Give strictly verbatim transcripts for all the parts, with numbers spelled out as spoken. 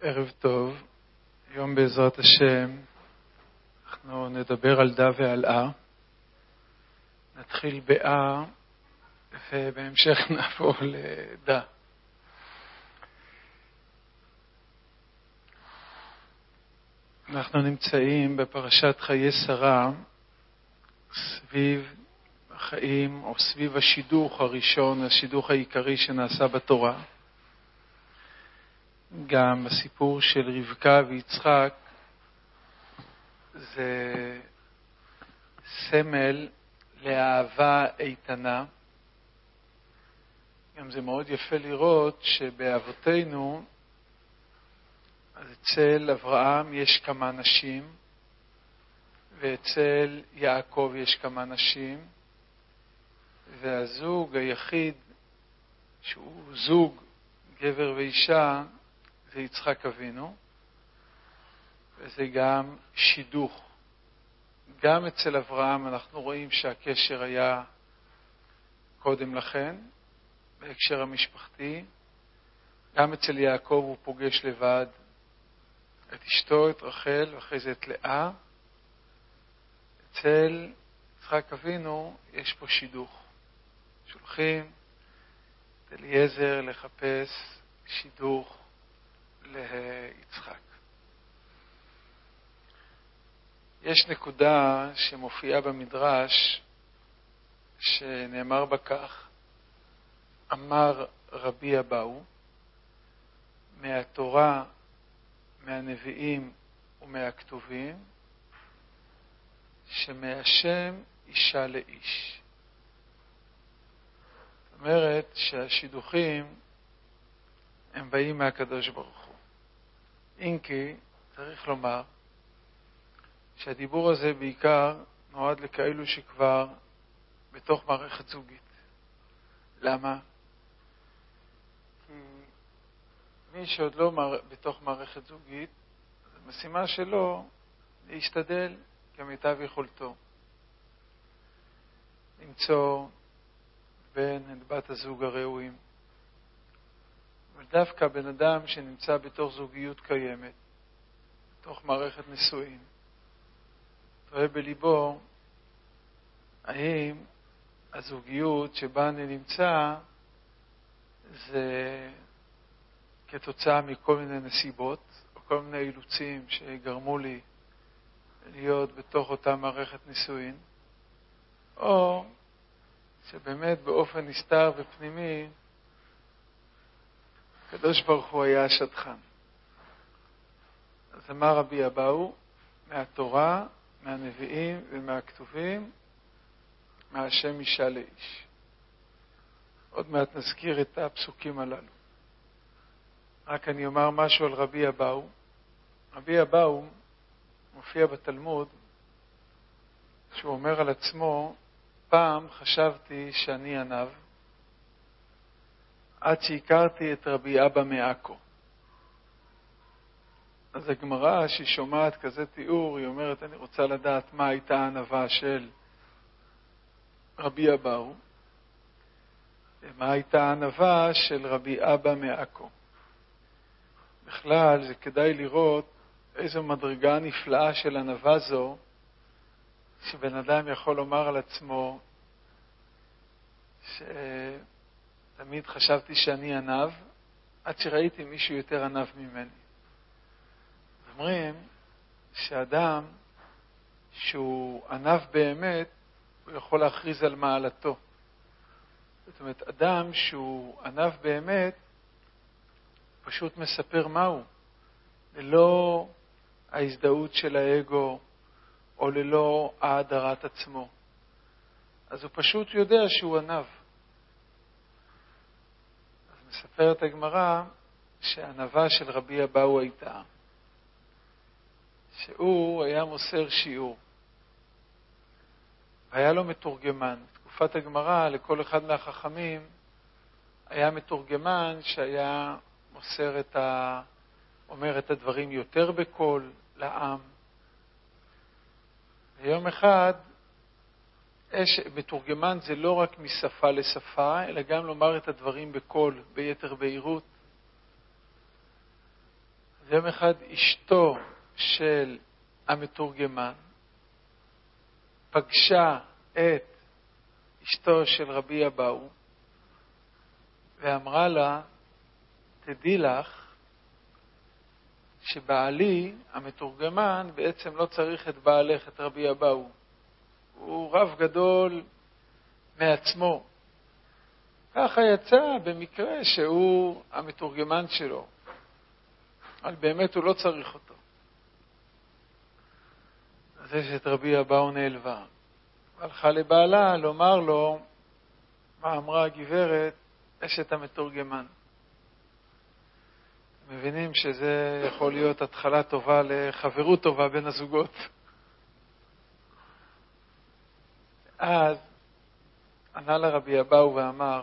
ערב טוב. היום בעזרת השם אנחנו נדבר על דה ועל אה. נתחיל באה ובהמשך נעבור לדה. אנחנו נמצאים בפרשת חיי שרה סביב החיים או סביב השידוך הראשון, השידוך העיקרי שנעשה בתורה. גם הסיפור של רבקה ויצחק זה סמל לאהבה איתנה. גם זה מאוד יפה לראות שבאבותינו, אז אצל אברהם יש כמה נשים, ואצל יעקב יש כמה נשים, והזוג היחיד שהוא זוג גבר ואישה זה יצחק אבינו, וזה גם שידוך. גם אצל אברהם אנחנו רואים שהקשר היה קודם לכן, בהקשר המשפחתי. גם אצל יעקב הוא פוגש לבד את אשתו, את רחל, ואחרי זה את לאה. אצל יצחק אבינו יש פה שידוך. שולחים את אליעזר לחפש שידוך ליצחק. יש נקודה שמופיעה במדרש שנאמר בה כך: אמר רבי אבאו, מהתורה, מהנביאים ומהכתובים, שמהשם אישה לאיש. זאת אומרת שהשידוכים הם באים מהקדוש ברוך הוא. אם כי צריך לומר שהדיבור הזה בעיקר נועד לכאלו שכבר בתוך מערכת זוגית. למה? כי מי שעוד לא בתוך מערכת זוגית, המשימה שלו להשתדל כמיטב יכולתו למצוא בן את בת הזוג הראויים. אבל דווקא בן אדם שנמצא בתוך זוגיות קיימת, בתוך מערכת נישואין, תוהה בליבו האם הזוגיות שבה אני נמצא זה כתוצאה מכל מיני נסיבות או כל מיני אילוצים שגרמו לי להיות בתוך אותה מערכת נישואין, או שבאמת באופן נסתר ופנימי הקדוש ברוך הוא היה השדכן. אז אמר רבי אבאו, מהתורה, מהנביאים ומהכתובים, מהשם אישה לאיש. עוד מעט נזכיר את הפסוקים הללו. רק אני אומר משהו על רבי אבאו. רבי אבאו מופיע בתלמוד שהוא אומר על עצמו, פעם חשבתי שאני ענב, עד שהכרתי את רבי אבא מעכו. אז הגמרא שהיא שומעת כזה תיאור, היא אומרת, אני רוצה לדעת מה הייתה הענווה של רבי אבאו, ומה הייתה הענווה של רבי אבא מעכו. בכלל זה כדאי לראות איזו מדרגה נפלאה של ענווה זו, שבן אדם יכול לומר על עצמו שתמיד חשבתי שאני ענב, עד שראיתי מישהו יותר ענב ממני. אומרים שאדם שהוא ענב באמת, הוא יכול להכריז על מעלתו. זאת אומרת, אדם שהוא ענב באמת, פשוט מספר מהו, ללא ההזדהות של האגו, או ללא ההדרת עצמו. אז הוא פשוט יודע שהוא ענב. אז מספרת הגמרא שהענווה של רבי אבאו הייתה, שהוא היה מוסר שיעור. והיה לו מתורגמן. בתקופת הגמרא לכל אחד מהחכמים היה מתורגמן שהיה מוסר את ה... אומר את הדברים יותר בקול לעם. ויום אחד, יש, מתורגמן זה לא רק משפה לשפה, אלא גם לומר את הדברים בקול, ביתר בהירות. יום אחד אשתו של המתורגמן פגשה את אשתו של רבי אבאו ואמרה לה, תדעי לך שבעלי המתורגמן בעצם לא צריך את בעלך, את רבי אבאו. הוא רב גדול מעצמו. ככה יצא במקרה שהוא המתורגמן שלו. אבל באמת הוא לא צריך אותו. אז יש את רבי אבאו נעלבה. הלכה לבעלה לומר לו, מה אמרה הגברת, אשת המתורגמן. מבינים שזה יכול להיות התחלה טובה לחברות טובה בין הזוגות. אז ענה לרבי אבאו ואמר,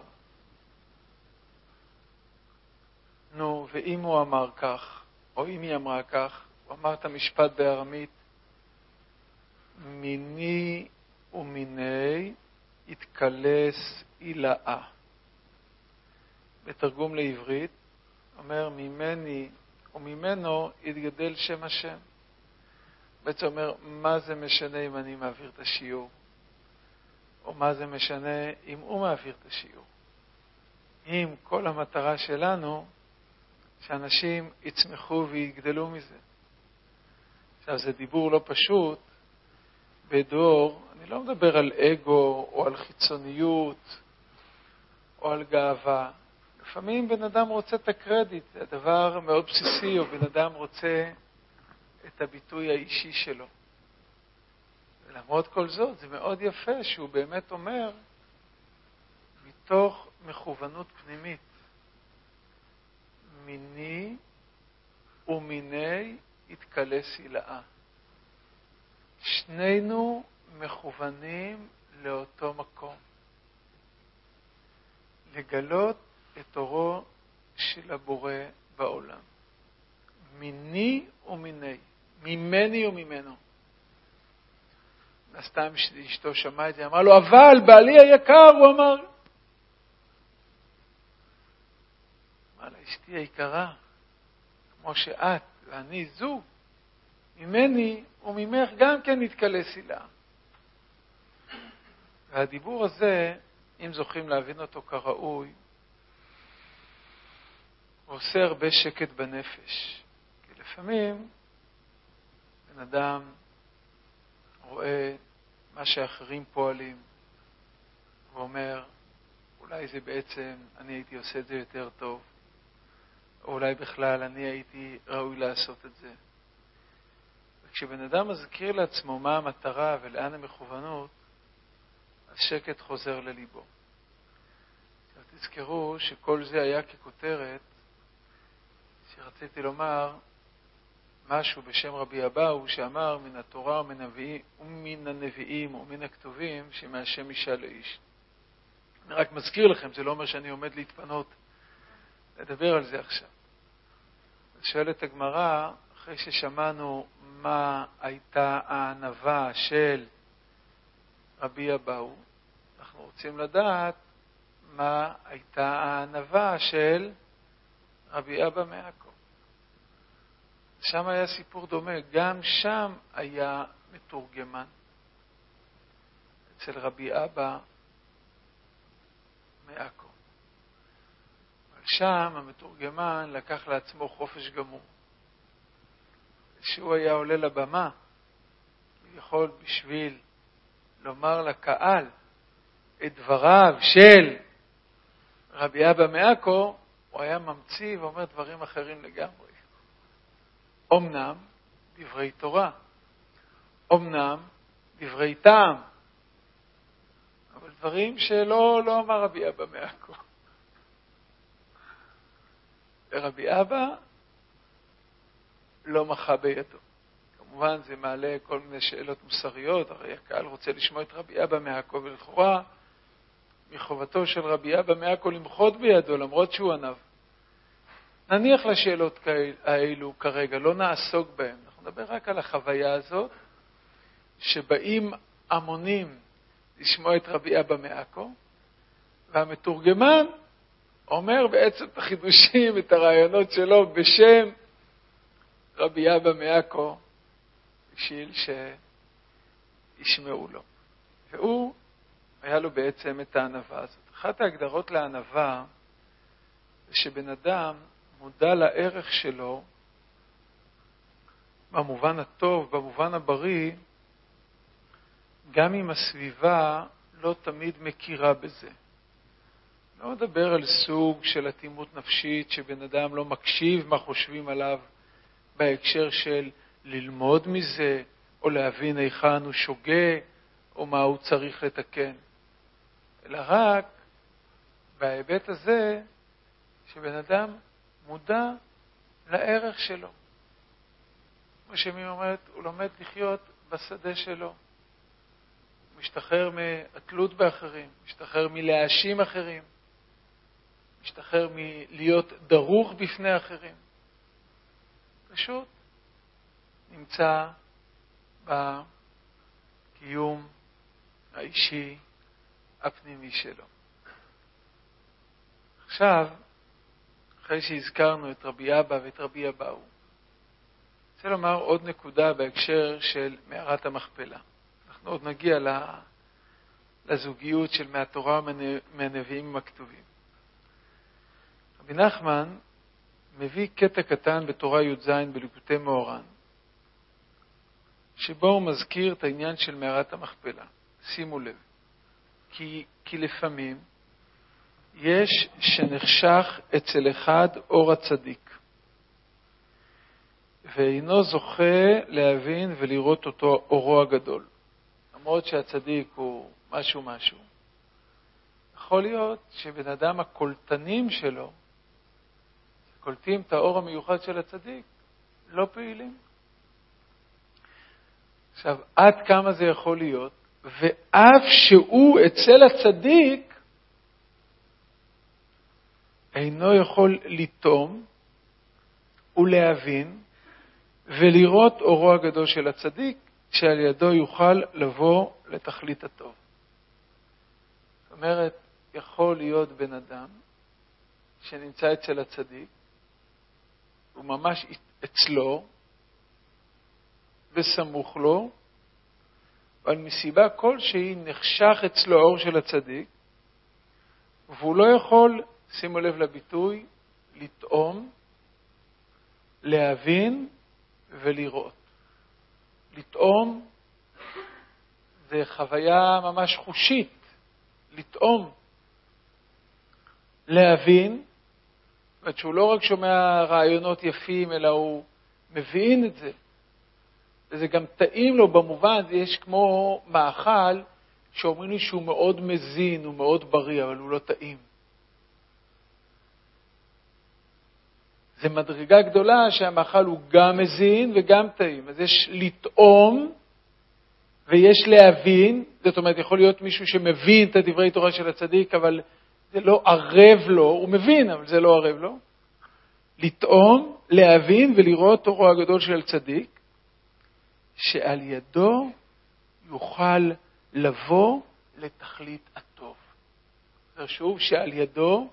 נו, ואם הוא אמר כך, או אם היא אמרה כך, הוא אמר את המשפט בארמית, מיני ומיני התקלס אילאה. בתרגום לעברית, אומר, ממני וממנו יתגדל שם השם. בעצם אומר, מה זה משנה אם אני מעביר את השיעור? או מה זה משנה אם הוא מעביר את השיעור? אם כל המטרה שלנו, שאנשים יצמחו ויגדלו מזה. עכשיו, זה דיבור לא פשוט. בדור, אני לא מדבר על אגו, או על חיצוניות, או על גאווה. לפעמים בן אדם רוצה את הקרדיט, זה הדבר מאוד בסיסי, או בן אדם רוצה את הביטוי האישי שלו. ולמרות כל זאת, זה מאוד יפה שהוא באמת אומר, מתוך מכוונות פנימית, מיני ומיני יתקלס אילאה. שנינו מכוונים לאותו מקום. לגלות את אורו של הבורא בעולם. מיני ומיני. ממני וממנו. סתם אשתו שמעה את זה, אמר לו, אבל בעלי היקר, הוא אמר. אמר לה, אשתי היקרה, כמו שאת ואני זוג, ממני וממך גם כן נתקלס אילאה. והדיבור הזה, אם זוכים להבין אותו כראוי, הוא עושה הרבה שקט בנפש. כי לפעמים בן אדם רואה מה שאחרים פועלים, ואומר, אולי זה בעצם, אני הייתי עושה את זה יותר טוב, או אולי בכלל אני הייתי ראוי לעשות את זה. וכשבן אדם מזכיר לעצמו מה המטרה ולאן המכוונות, השקט חוזר לליבו. תזכרו שכל זה היה ככותרת, שרציתי לומר משהו בשם רבי אבאו, שאמר מן התורה ומן הנביאים, ומן הנביאים ומן הכתובים, שמהשם אישה לאיש. אני רק מזכיר לכם, זה לא אומר שאני עומד להתפנות לדבר על זה עכשיו. שואלת הגמרא, אחרי ששמענו מה הייתה הענווה של רבי אבאו, אנחנו רוצים לדעת מה הייתה הענווה של רבי אבא מעכו. שם היה סיפור דומה, גם שם היה מתורגמן. אצל רבי אבא מעכו. אבל שם המתורגמן לקח לעצמו חופש גמור. שהוא היה עולה לבמה, הוא יכול בשביל לומר לקהל את דבריו של רבי אבא מעכו, הוא היה ממציא ואומר דברים אחרים לגמרי. אמנם דברי תורה, אמנם דברי טעם, אבל דברים שלא לא אמר רבי אבא מעכו. רבי אבא לא מחה בידו. כמובן זה מעלה כל מיני שאלות מוסריות, הרי הקהל רוצה לשמוע את רבי אבא מעכו, ולכאורה מחובתו של רבי אבא מעכו למחות בידו, למרות שהוא ענב. נניח לשאלות האלו כרגע, לא נעסוק בהן. אנחנו נדבר רק על החוויה הזאת, שבאים המונים לשמוע את רבי אבא מעכו, והמתורגמן אומר בעצם את החידושים, את הרעיונות שלו בשם רבי אבא מעכו בשביל שישמעו לו. והוא, היה לו בעצם את הענווה הזאת. אחת ההגדרות לענווה זה שבן אדם מודע לערך שלו במובן הטוב, במובן הבריא, גם אם הסביבה לא תמיד מכירה בזה. לא מדבר על סוג של אטימות נפשית שבן אדם לא מקשיב מה חושבים עליו בהקשר של ללמוד מזה או להבין היכן הוא שוגה או מה הוא צריך לתקן. אלא רק בהיבט הזה שבן אדם מודע לערך שלו. כמו שמי אומרת, הוא לומד לחיות בשדה שלו. הוא משתחרר מהתלות באחרים, משתחרר מלהאשים אחרים, משתחרר מלהיות דרוך בפני אחרים. פשוט נמצא בקיום האישי הפנימי שלו. עכשיו, אחרי שהזכרנו את רבי אבא ואת רבי אבאו, אני רוצה לומר עוד נקודה בהקשר של מערת המכפלה. אנחנו עוד נגיע לזוגיות של מהתורה ומהנביאים הכתובים. רבי נחמן מביא קטע קטן בתורה י"ז בליקוטי מאורן, שבו הוא מזכיר את העניין של מערת המכפלה. שימו לב, כי, כי לפעמים יש שנחשך אצל אחד אור הצדיק, ואינו זוכה להבין ולראות אותו אורו הגדול. למרות שהצדיק הוא משהו משהו. יכול להיות שבן אדם הקולטנים שלו, קולטים את האור המיוחד של הצדיק, לא פעילים. עכשיו, עד כמה זה יכול להיות? ואף שהוא אצל הצדיק, אינו יכול לטום ולהבין ולראות אורו הגדול של הצדיק, שעל ידו יוכל לבוא לתכלית הטוב. זאת אומרת, יכול להיות בן אדם שנמצא אצל הצדיק, הוא ממש אצלו, בסמוך לו, אבל מסיבה כלשהי נחשך אצלו האור של הצדיק, והוא לא יכול, שימו לב לביטוי, לטעום, להבין ולראות. לטעום זה חוויה ממש חושית, לטעום. להבין, זאת אומרת שהוא לא רק שומע רעיונות יפים, אלא הוא מבין את זה. וזה גם טעים לו במובן, זה יש כמו מאכל שאומרים לי שהוא מאוד מזין, הוא מאוד בריא, אבל הוא לא טעים. זה מדרגה גדולה שהמאכל הוא גם מזין וגם טעים. אז יש לטעום ויש להבין, זאת אומרת יכול להיות מישהו שמבין את הדברי תורה של הצדיק, אבל זה לא ערב לו, הוא מבין, אבל זה לא ערב לו. לטעום, להבין ולראות אורו הגדול של הצדיק, שעל ידו יוכל לבוא לתכלית הטוב. זה שוב שעל ידו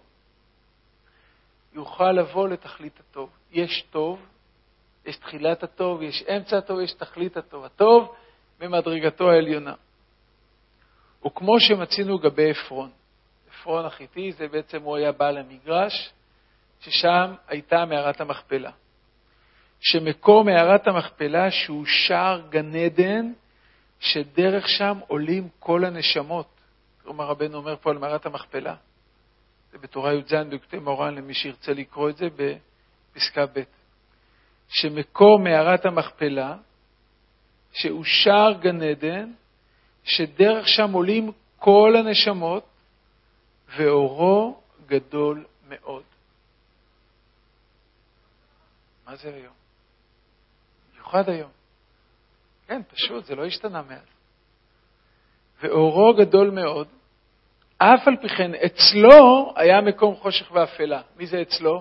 יוכל לבוא לתכלית הטוב. יש טוב, יש תחילת הטוב, יש אמצע הטוב, יש תכלית הטוב. הטוב במדרגתו העליונה. וכמו שמצינו גבי אפרון. אפרון החיתי, זה בעצם הוא היה בעל המגרש, ששם הייתה מערת המכפלה. שמקור מערת המכפלה שהוא שער גן עדן, שדרך שם עולים כל הנשמות. כלומר רבנו אומר פה על מערת המכפלה. זה בתורה י"ז בליקוטי מאורן למי שירצה לקרוא את זה בפסקה ב'. שמקור מערת המכפלה, שהוא שער גן עדן, שדרך שם עולים כל הנשמות, ואורו גדול מאוד. מה זה היום? מיוחד היום. כן, פשוט, זה לא השתנה מאז. ואורו גדול מאוד, אף על פי כן, אצלו היה מקום חושך ואפלה. מי זה אצלו?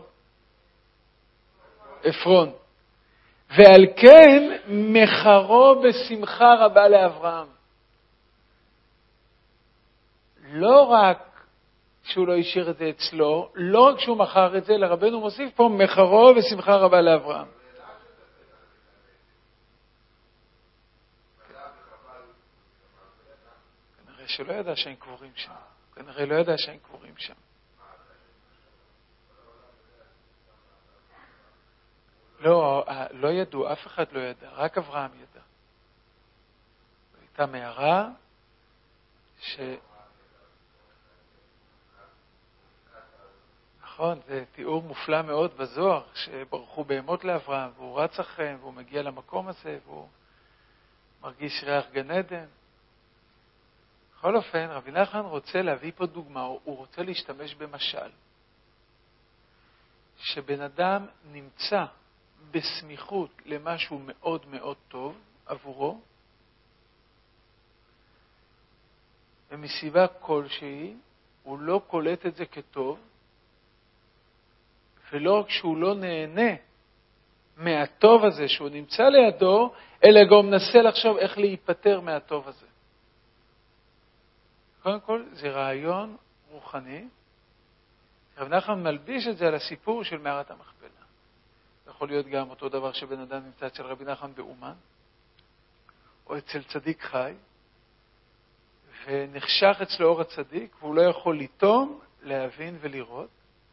אפרון. ועל כן מחרו בשמחה רבה לאברהם. לא רק שהוא לא השאיר את זה אצלו, לא רק שהוא מכר את זה, לרבנו מוסיף פה מחרו בשמחה רבה לאברהם. כנראה שלא ידע שהם קבורים שם. כנראה לא ידע שהם קבורים שם. לא, לא ידעו, אף אחד לא ידע, רק אברהם ידע. הייתה מערה ש... נכון, זה תיאור מופלא מאוד בזוהר, שברחו בהמות לאברהם, והוא רץ אחריהם, והוא מגיע למקום הזה, והוא מרגיש ריח גן עדן. בכל אופן, רבי נחמן רוצה להביא פה דוגמה, הוא רוצה להשתמש במשל. שבן אדם נמצא בסמיכות למשהו מאוד מאוד טוב עבורו, ומסיבה כלשהי, הוא לא קולט את זה כטוב, ולא רק שהוא לא נהנה מהטוב הזה שהוא נמצא לידו, אלא גם מנסה לחשוב איך להיפטר מהטוב הזה. קודם כל, זה רעיון רוחני. רב נחמן מלביש את זה על הסיפור של מערת המכפלה. יכול להיות גם אותו דבר שבן אדם נמצא אצל רבי נחמן באומן, או אצל צדיק חי, ונחשך אצלו אור הצדיק, והוא לא יכול לטום, להבין ולראות.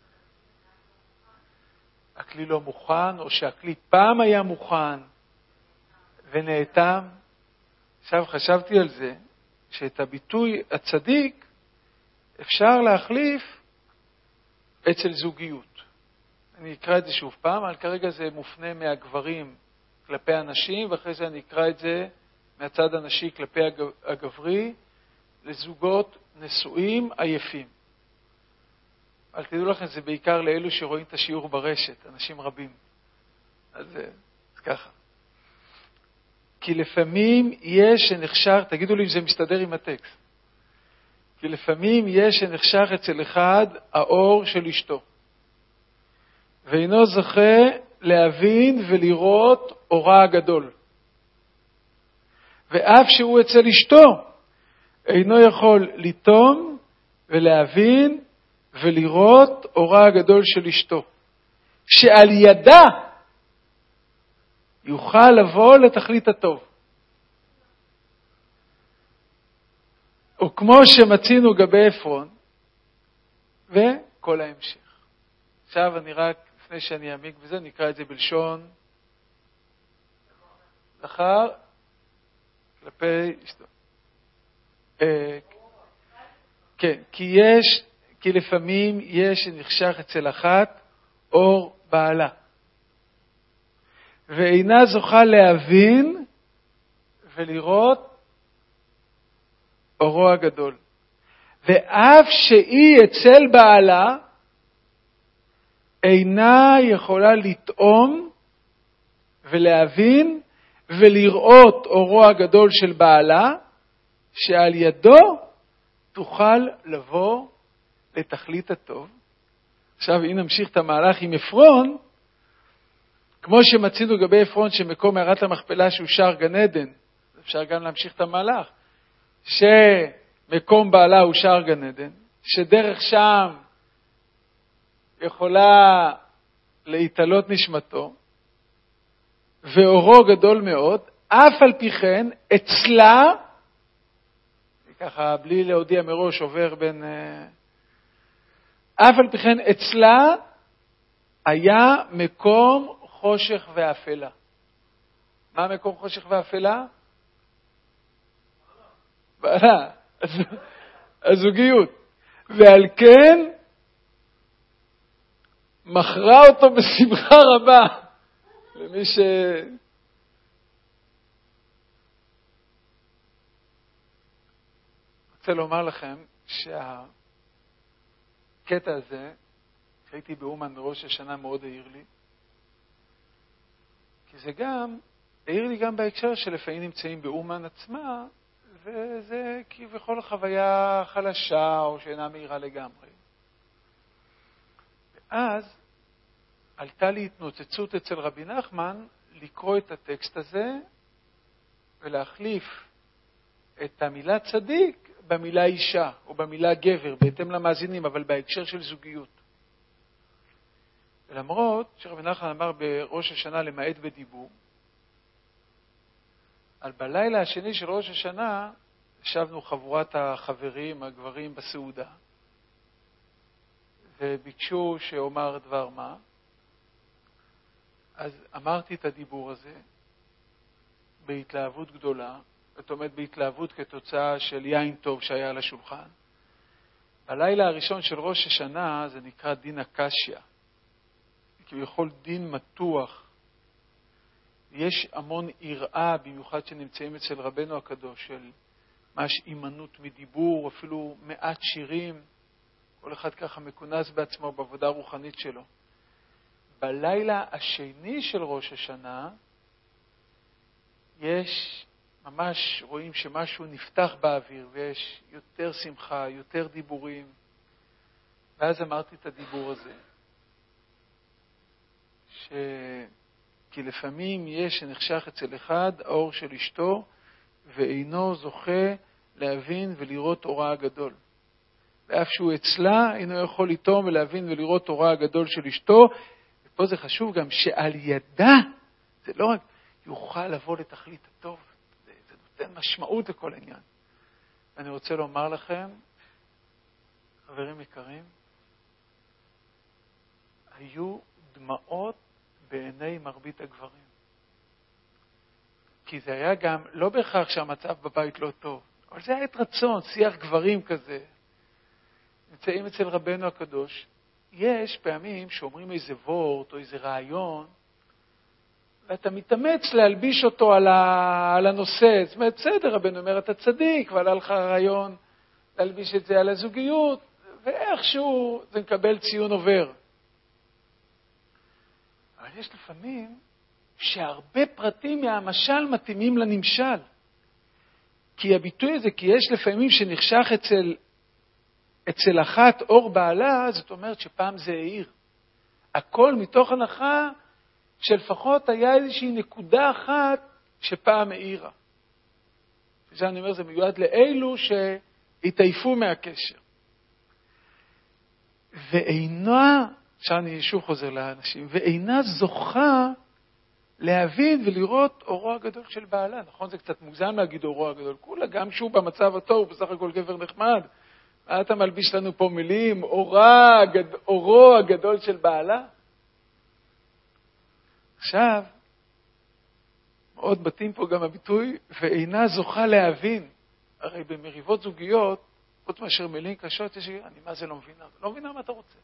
הכלי לא מוכן, או שהכלי פעם היה מוכן ונאטם. עכשיו חשבתי על זה, שאת הביטוי הצדיק אפשר להחליף אצל זוגיות. אני אקרא את זה שוב פעם, אבל כרגע זה מופנה מהגברים כלפי הנשים, ואחרי זה אני אקרא את זה מהצד הנשי כלפי הגברי, לזוגות נשואים עייפים. אבל תדעו לכם, זה בעיקר לאלו שרואים את השיעור ברשת, אנשים רבים. אז זה ככה. כי לפעמים יש שנחשך, תגידו לי אם זה מסתדר עם הטקסט. כי לפעמים יש שנחשך אצל אחד האור של אשתו. ואינו זוכה להבין ולראות אורה הגדול. ואף שהוא אצל אשתו, אינו יכול לטום ולהבין ולראות אורה הגדול של אשתו. שעל ידה יוכל לבוא לתכלית הטוב. וכמו שמצינו גבי עפרון, וכל ההמשך. עכשיו אני רק, לפני שאני אעמיק בזה, נקרא את זה בלשון זכר כלפי אשתו. כן, כי יש, כי לפעמים יש שנחשך אצל אחת אור בעלה. ואינה זוכה להבין ולראות אורו הגדול. ואף שהיא אצל בעלה, אינה יכולה לטעום ולהבין ולראות אורו הגדול של בעלה, שעל ידו תוכל לבוא לתכלית הטוב. עכשיו, אם נמשיך את המהלך עם עפרון, כמו שמצינו גבי עפרון שמקום מערת המכפלה שהוא שער גן עדן, אפשר גם להמשיך את המהלך, שמקום בעלה הוא שער גן עדן, שדרך שם יכולה להתעלות נשמתו, ואורו גדול מאוד, אף על פי כן, אצלה, ככה בלי להודיע מראש עובר בין, אף על פי כן, אצלה היה מקום חושך ואפלה. מה מקום חושך ואפלה? בעלה, הזוגיות. ועל כן, מכרה אותו בשמחה רבה, למי ש... רוצה לומר לכם שהקטע הזה, שהייתי באומן בראש השנה, מאוד העיר לי. כי זה גם, העיר לי גם בהקשר שלפעמים נמצאים באומן עצמה, וזה כביכול חוויה חלשה או שאינה מהירה לגמרי. ואז עלתה לי התנוצצות אצל רבי נחמן לקרוא את הטקסט הזה ולהחליף את המילה צדיק במילה אישה או במילה גבר, בהתאם למאזינים, אבל בהקשר של זוגיות. ולמרות שרבי נחמן אמר בראש השנה למעט בדיבור, על בלילה השני של ראש השנה ישבנו חבורת החברים, הגברים בסעודה, וביקשו שאומר דבר מה. אז אמרתי את הדיבור הזה בהתלהבות גדולה, זאת אומרת בהתלהבות כתוצאה של יין טוב שהיה על השולחן. בלילה הראשון של ראש השנה זה נקרא דין הקשיא, כביכול דין מתוח. יש המון יראה, במיוחד שנמצאים אצל רבנו הקדוש, של ממש אימנות מדיבור, אפילו מעט שירים, כל אחד ככה מכונס בעצמו בעבודה הרוחנית שלו. בלילה השני של ראש השנה, יש, ממש רואים שמשהו נפתח באוויר, ויש יותר שמחה, יותר דיבורים. ואז אמרתי את הדיבור הזה, ש... כי לפעמים יש שנחשך אצל אחד האור של אשתו, ואינו זוכה להבין ולראות אורה הגדול. ואף שהוא אצלה, אינו יכול לטעום ולהבין ולראות אורה הגדול של אשתו. ופה זה חשוב גם שעל ידה, זה לא רק יוכל לבוא לתכלית הטוב, זה, זה נותן משמעות לכל העניין. ואני רוצה לומר לכם, חברים יקרים, היו דמעות בעיני מרבית הגברים. כי זה היה גם, לא בהכרח שהמצב בבית לא טוב, אבל זה היה את רצון, שיח גברים כזה. נמצאים אצל רבנו הקדוש, יש פעמים שאומרים איזה וורט או איזה רעיון, ואתה מתאמץ להלביש אותו על, ה... על הנושא. זאת אומרת, בסדר, רבנו אומר, אתה צדיק, ועלה לך רעיון להלביש את זה על הזוגיות, ואיכשהו זה מקבל ציון עובר. אבל יש לפעמים שהרבה פרטים מהמשל מתאימים לנמשל. כי הביטוי הזה, כי יש לפעמים שנחשך אצל, אצל אחת אור בעלה, זאת אומרת שפעם זה העיר. הכל מתוך הנחה שלפחות היה איזושהי נקודה אחת שפעם העירה. וזה אני אומר, זה מיועד לאלו שהתעייפו מהקשר. ואינה, שאני שוב חוזר לאנשים, ואינה זוכה להבין ולראות אורו הגדול של בעלה. נכון, זה קצת מוגזם להגיד אורו הגדול. כולה, גם שהוא במצב הטוב, הוא בסך הכל גבר נחמד. מה אתה מלביש לנו פה מילים? אורה, אורו הגדול של בעלה? עכשיו, מאוד בתים פה גם הביטוי, ואינה זוכה להבין. הרי במריבות זוגיות, חוץ מאשר מילים קשות, יש, אני מה זה לא מבינה? לא מבינה מה אתה רוצה.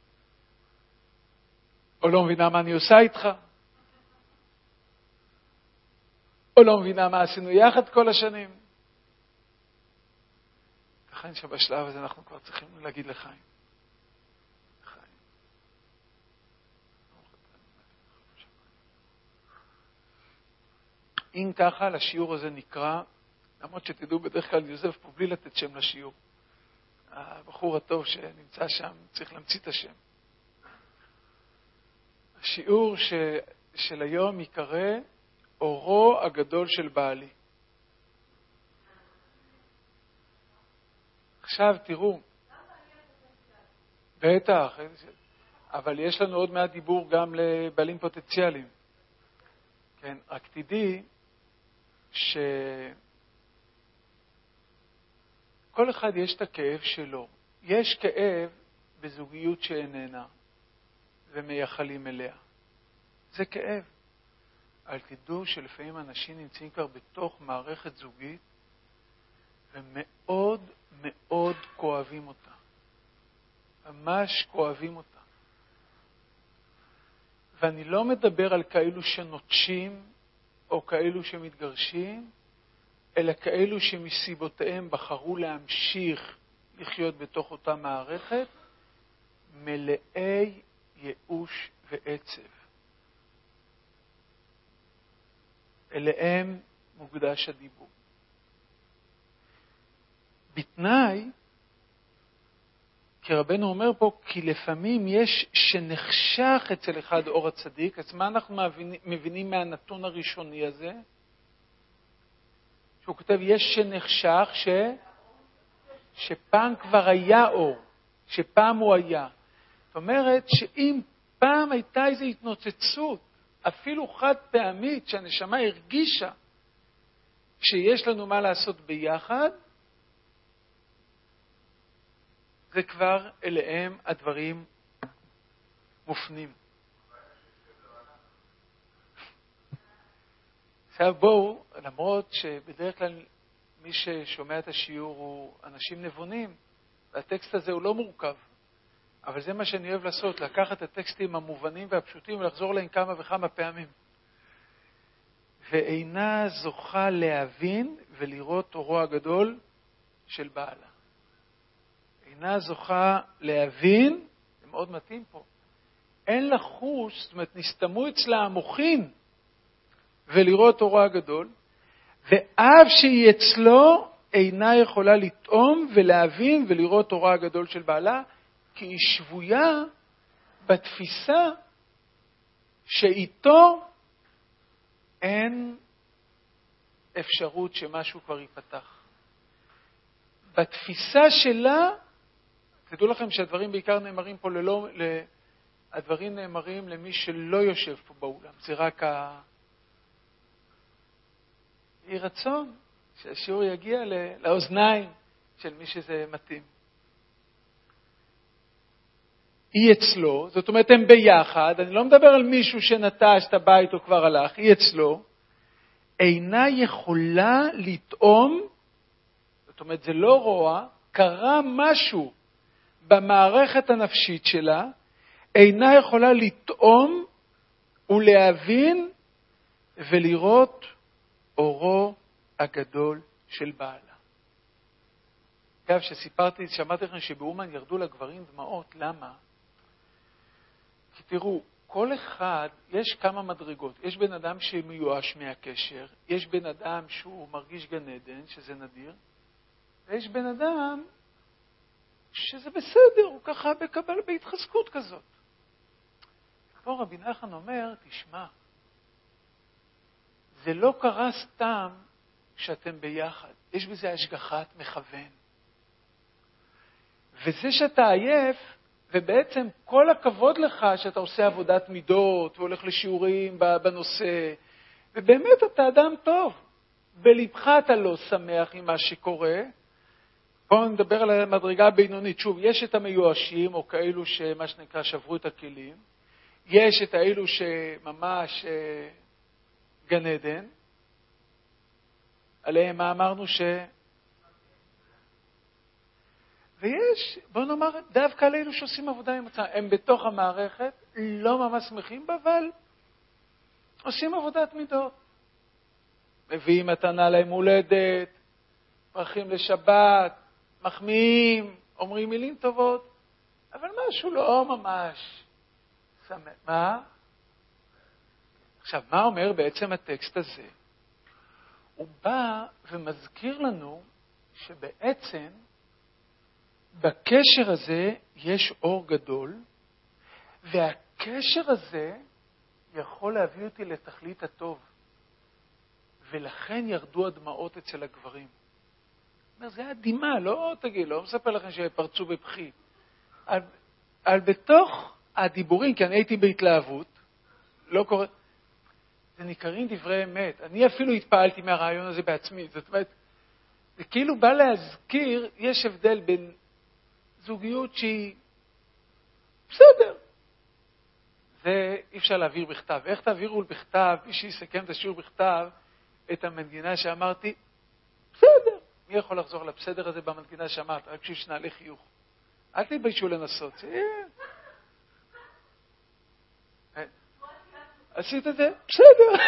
או לא מבינה מה אני עושה איתך. או לא מבינה מה עשינו יחד כל השנים. לכן שבשלב הזה אנחנו כבר צריכים להגיד לחיים. לחיים. אם ככה, לשיעור הזה נקרא, למרות שתדעו בדרך כלל יוסף פה בלי לתת שם לשיעור. הבחור הטוב שנמצא שם צריך להמציא את השם. השיעור ש... של היום יקרא אורו הגדול של בעלי. עכשיו תראו, בטח, אבל יש לנו עוד מעט דיבור גם לבעלים פוטנציאליים. כן, רק תדעי שכל אחד יש את הכאב שלו. יש כאב בזוגיות שאיננה ומייחלים אליה. זה כאב. אבל תדעו שלפעמים אנשים נמצאים כבר בתוך מערכת זוגית ומאוד מאוד כואבים אותה. ממש כואבים אותה. ואני לא מדבר על כאלו שנוטשים או כאלו שמתגרשים, אלא כאלו שמסיבותיהם בחרו להמשיך לחיות בתוך אותה מערכת, מלאי ייאוש ועצב. אליהם מוקדש הדיבור. בתנאי, כי רבנו אומר פה, כי לפעמים יש שנחשך אצל אחד אור הצדיק, אז מה אנחנו מבינים, מבינים מהנתון הראשוני הזה? שהוא כותב, יש שנחשך ש... שפעם כבר היה אור, שפעם הוא היה. זאת אומרת שאם פעם הייתה איזו התנוצצות, אפילו חד פעמית, שהנשמה הרגישה שיש לנו מה לעשות ביחד, זה כבר אליהם הדברים מופנים. עכשיו בואו, למרות שבדרך כלל מי ששומע את השיעור הוא אנשים נבונים, והטקסט הזה הוא לא מורכב, אבל זה מה שאני אוהב לעשות, לקחת את הטקסטים המובנים והפשוטים ולחזור להם כמה וכמה פעמים. ואינה זוכה להבין ולראות אורו הגדול של בעלה. אינה זוכה להבין, זה מאוד מתאים פה, אין לה חוש, זאת אומרת, נסתמו אצלה המוחין ולראות אורו הגדול, ואף שהיא אצלו אינה יכולה לטעום ולהבין ולראות אורו הגדול של בעלה, כי היא שבויה בתפיסה שאיתו אין אפשרות שמשהו כבר ייפתח. בתפיסה שלה, תדעו לכם שהדברים בעיקר נאמרים פה ללא, הדברים נאמרים למי שלא יושב פה באולם. זה רק ה... היא רצון שהשיעור יגיע לאוזניים של מי שזה מתאים. היא אצלו, זאת אומרת הם ביחד, אני לא מדבר על מישהו שנטש את הבית או כבר הלך, היא אצלו, אינה יכולה לטעום, זאת אומרת זה לא רוע, קרה משהו במערכת הנפשית שלה, אינה יכולה לטעום ולהבין ולראות אורו הגדול של בעלה. אגב, שסיפרתי, שמעתי לכם שבאומן ירדו לגברים דמעות, למה? כי תראו, כל אחד, יש כמה מדרגות. יש בן אדם שמיואש מהקשר, יש בן אדם שהוא מרגיש גן עדן, שזה נדיר, ויש בן אדם שזה בסדר, הוא ככה בקבל בהתחזקות כזאת. פה רבי נחמן אומר, תשמע, זה לא קרה סתם שאתם ביחד, יש בזה השגחת מכוון. וזה שאתה עייף, ובעצם כל הכבוד לך שאתה עושה עבודת מידות, והולך לשיעורים בנושא, ובאמת אתה אדם טוב. בלבך אתה לא שמח עם מה שקורה. בואו נדבר על המדרגה הבינונית. שוב, יש את המיואשים, או כאלו שמה שנקרא שברו את הכלים. יש את האלו שממש גן עדן. עליהם מה אמרנו ש... ויש, בוא נאמר, דווקא לאלו שעושים עבודה עם עצמם, הם בתוך המערכת, לא ממש שמחים בה, אבל עושים עבודת מידות. מביאים מתנה להם הולדת, פרחים לשבת, מחמיאים, אומרים מילים טובות, אבל משהו לא ממש שמח. מה? עכשיו, מה אומר בעצם הטקסט הזה? הוא בא ומזכיר לנו שבעצם בקשר הזה יש אור גדול, והקשר הזה יכול להביא אותי לתכלית הטוב. ולכן ירדו הדמעות אצל הגברים. זה היה דמעה, לא תגיד, לא מספר לכם שפרצו בבכי. על, על בתוך הדיבורים, כי אני הייתי בהתלהבות, לא קורה, זה ניכרים דברי אמת. אני אפילו התפעלתי מהרעיון הזה בעצמי. זאת אומרת, זה כאילו בא להזכיר, יש הבדל בין זוגיות שהיא בסדר. זה אי אפשר להעביר בכתב. איך תעבירו בכתב, מי שיסכם את השיעור בכתב, את המנגינה שאמרתי, בסדר. מי יכול לחזור לבסדר הזה במנגינה שאמרת? רק שישנעלה חיוך. אל תתביישו לנסות. עשית את זה? בסדר.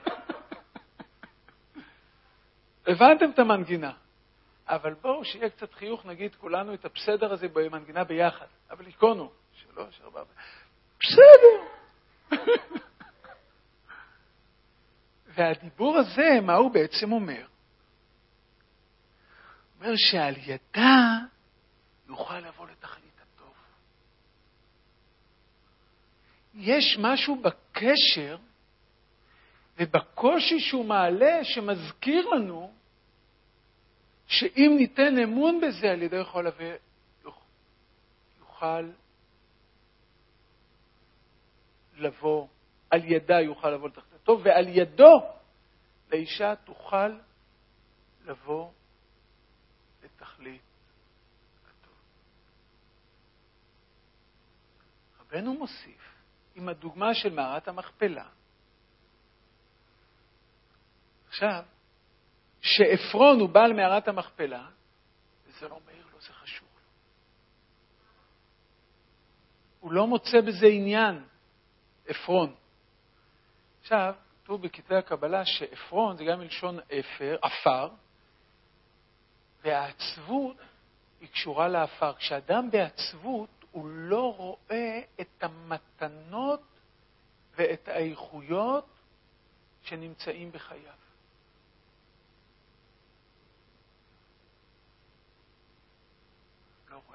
הבנתם את המנגינה. אבל בואו שיהיה קצת חיוך, נגיד כולנו את הבסדר הזה במנגינה ביחד. אבל איקונו. שלוש, ארבע. בסדר. והדיבור הזה, מה הוא בעצם אומר? אומר שעל ידה יוכל לבוא לתכלית הטוב. יש משהו בקשר ובקושי שהוא מעלה שמזכיר לנו שאם ניתן אמון בזה, על ידו יכול לבוא, יוכל לבוא, על ידה יוכל לבוא לתכלית הטוב, ועל ידו לאישה תוכל לבוא לתכלית הטוב. רבנו מוסיף, עם הדוגמה של מערת המכפלה. עכשיו, שאפרון הוא בעל מערת המכפלה, וזה לא מעיר לו, זה חשוב לו. הוא לא מוצא בזה עניין, אפרון. עכשיו, כתוב בכתבי הקבלה שאפרון זה גם מלשון אפר, אפר, והעצבות היא קשורה לאפר. כשאדם בעצבות, הוא לא רואה את המתנות ואת האיכויות שנמצאים בחייו. לא רואה.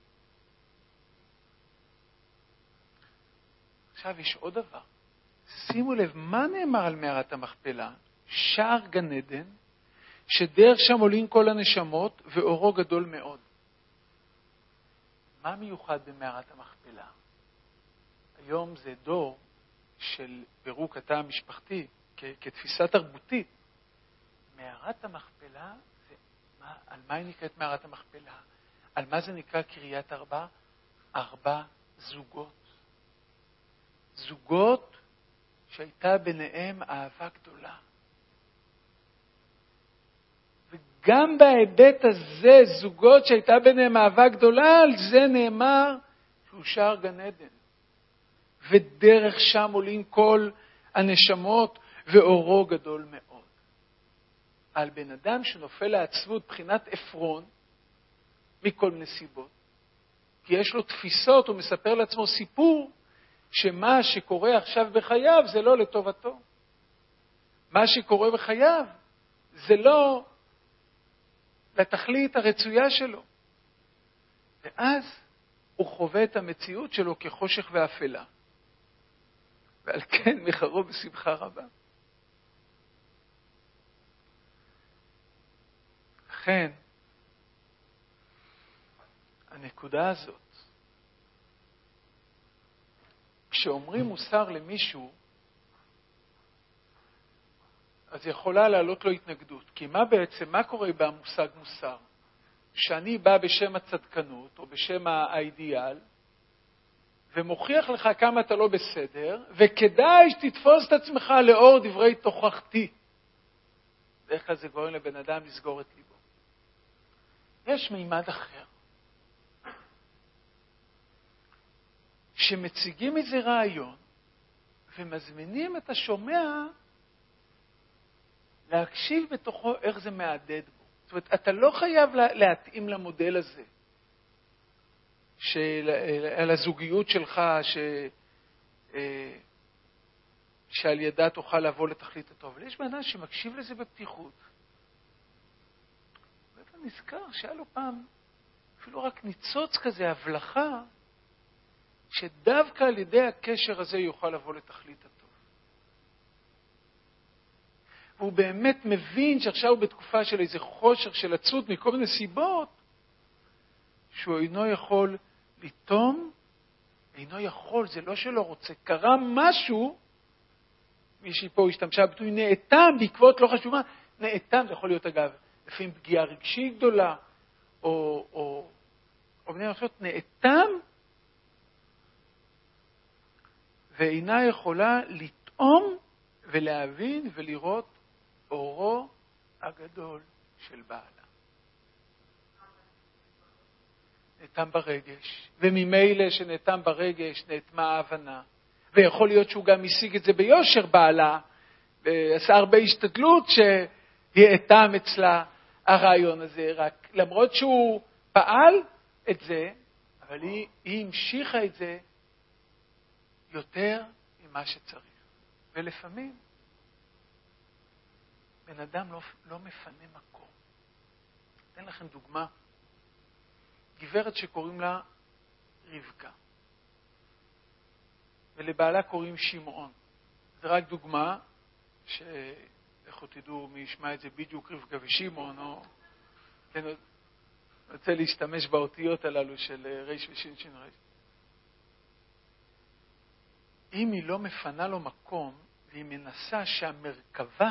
עכשיו יש עוד דבר. שימו לב, מה נאמר על מערת המכפלה? שער גן עדן, שדרך שם עולים כל הנשמות, ואורו גדול מאוד. מה מיוחד במערת המכפלה? היום זה דור של פירוק התא המשפחתי, כ- כתפיסה תרבותית. מערת המכפלה, זה, מה, על מה היא נקראת מערת המכפלה? על מה זה נקרא קריית ארבע? ארבע זוגות. זוגות שהייתה ביניהם אהבה גדולה. וגם בהיבט הזה, זוגות שהייתה ביניהם אהבה גדולה, על זה נאמר שהוא שער גן עדן. ודרך שם עולים כל הנשמות, ואורו גדול מאוד. על בן אדם שנופל לעצבות בחינת אפרון, מכל מיני סיבות. כי יש לו תפיסות, הוא מספר לעצמו סיפור, שמה שקורה עכשיו בחייו זה לא לטובתו. מה שקורה בחייו זה לא לתכלית הרצויה שלו. ואז הוא חווה את המציאות שלו כחושך ואפלה. ועל כן מחרו בשמחה רבה. לכן, הנקודה הזאת, כשאומרים מוסר למישהו, אז יכולה לעלות לו התנגדות. כי מה בעצם, מה קורה במושג מוסר? שאני בא בשם הצדקנות, או בשם האידיאל, ומוכיח לך כמה אתה לא בסדר, וכדאי שתתפוס את עצמך לאור דברי תוכחתי. דרך כלל זה גורם לבן אדם לסגור את ליבו. יש מימד אחר. שמציגים איזה רעיון, ומזמינים את השומע להקשיב בתוכו איך זה מעדד בו. זאת אומרת, אתה לא חייב להתאים למודל הזה, של, על הזוגיות שלך, ש, שעל ידה תוכל לבוא לתכלית הטוב. אבל יש בן אדם שמקשיב לזה בפתיחות. ואתה נזכר שהיה לו פעם, אפילו רק ניצוץ כזה, הבלחה, שדווקא על ידי הקשר הזה יוכל לבוא לתכלית הטוב. והוא באמת מבין שעכשיו הוא בתקופה של איזה חושך של עצות מכל מיני סיבות, שהוא אינו יכול לטום, אינו יכול, זה לא שלא רוצה, קרה משהו, מישהי פה השתמשה בביטוי נאטם, בעקבות לא חשוב מה, נאטם, זה יכול להיות אגב, לפעמים פגיעה רגשית גדולה, או, או, או בני אנושות, נאטם, ואינה יכולה לטעום ולהבין ולראות אורו הגדול של בעלה. נאטם ברגש, וממילא שנאטם ברגש נאטמה ההבנה, ויכול להיות שהוא גם השיג את זה ביושר בעלה, ועשה הרבה השתדלות שיאטם אצלה הרעיון הזה, רק למרות שהוא פעל את זה, אבל היא, היא המשיכה את זה יותר ממה שצריך. ולפעמים בן אדם לא, לא מפנה מקום. אתן לכם דוגמה. גברת שקוראים לה רבקה. ולבעלה קוראים שמעון. זה רק דוגמה, שאיכו תדעו מי ישמע את זה בדיוק רבקה ושמעון, או כן, רוצה להשתמש באותיות הללו של ריש ושין שין ריש. אם היא לא מפנה לו מקום, והיא מנסה שהמרכבה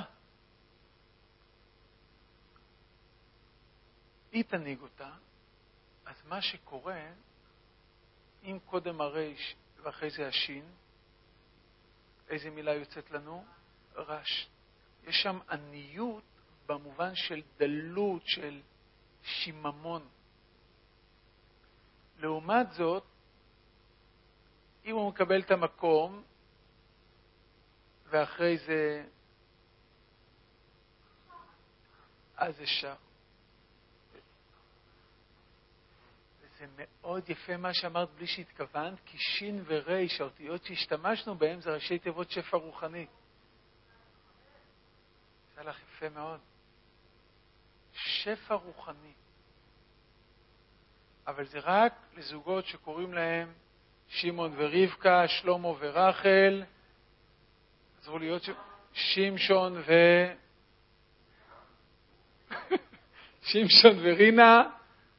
היא תניג אותה, אז מה שקורה, אם קודם הריש ואחרי זה השין. איזה מילה יוצאת לנו? רש. יש שם עניות במובן של דלות, של שיממון. לעומת זאת, אם הוא מקבל את המקום, ואחרי זה, אז זה שר. זה מאוד יפה מה שאמרת בלי שהתכוונת, כי שין וריש, האותיות שהשתמשנו בהם, זה ראשי תיבות שפע רוחני. זה הלך יפה מאוד. שפע רוחני. אבל זה רק לזוגות שקוראים להם שמעון ורבקה, שלמה ורחל, עזרו להיות ש... שמשון ו... שמשון ורינה,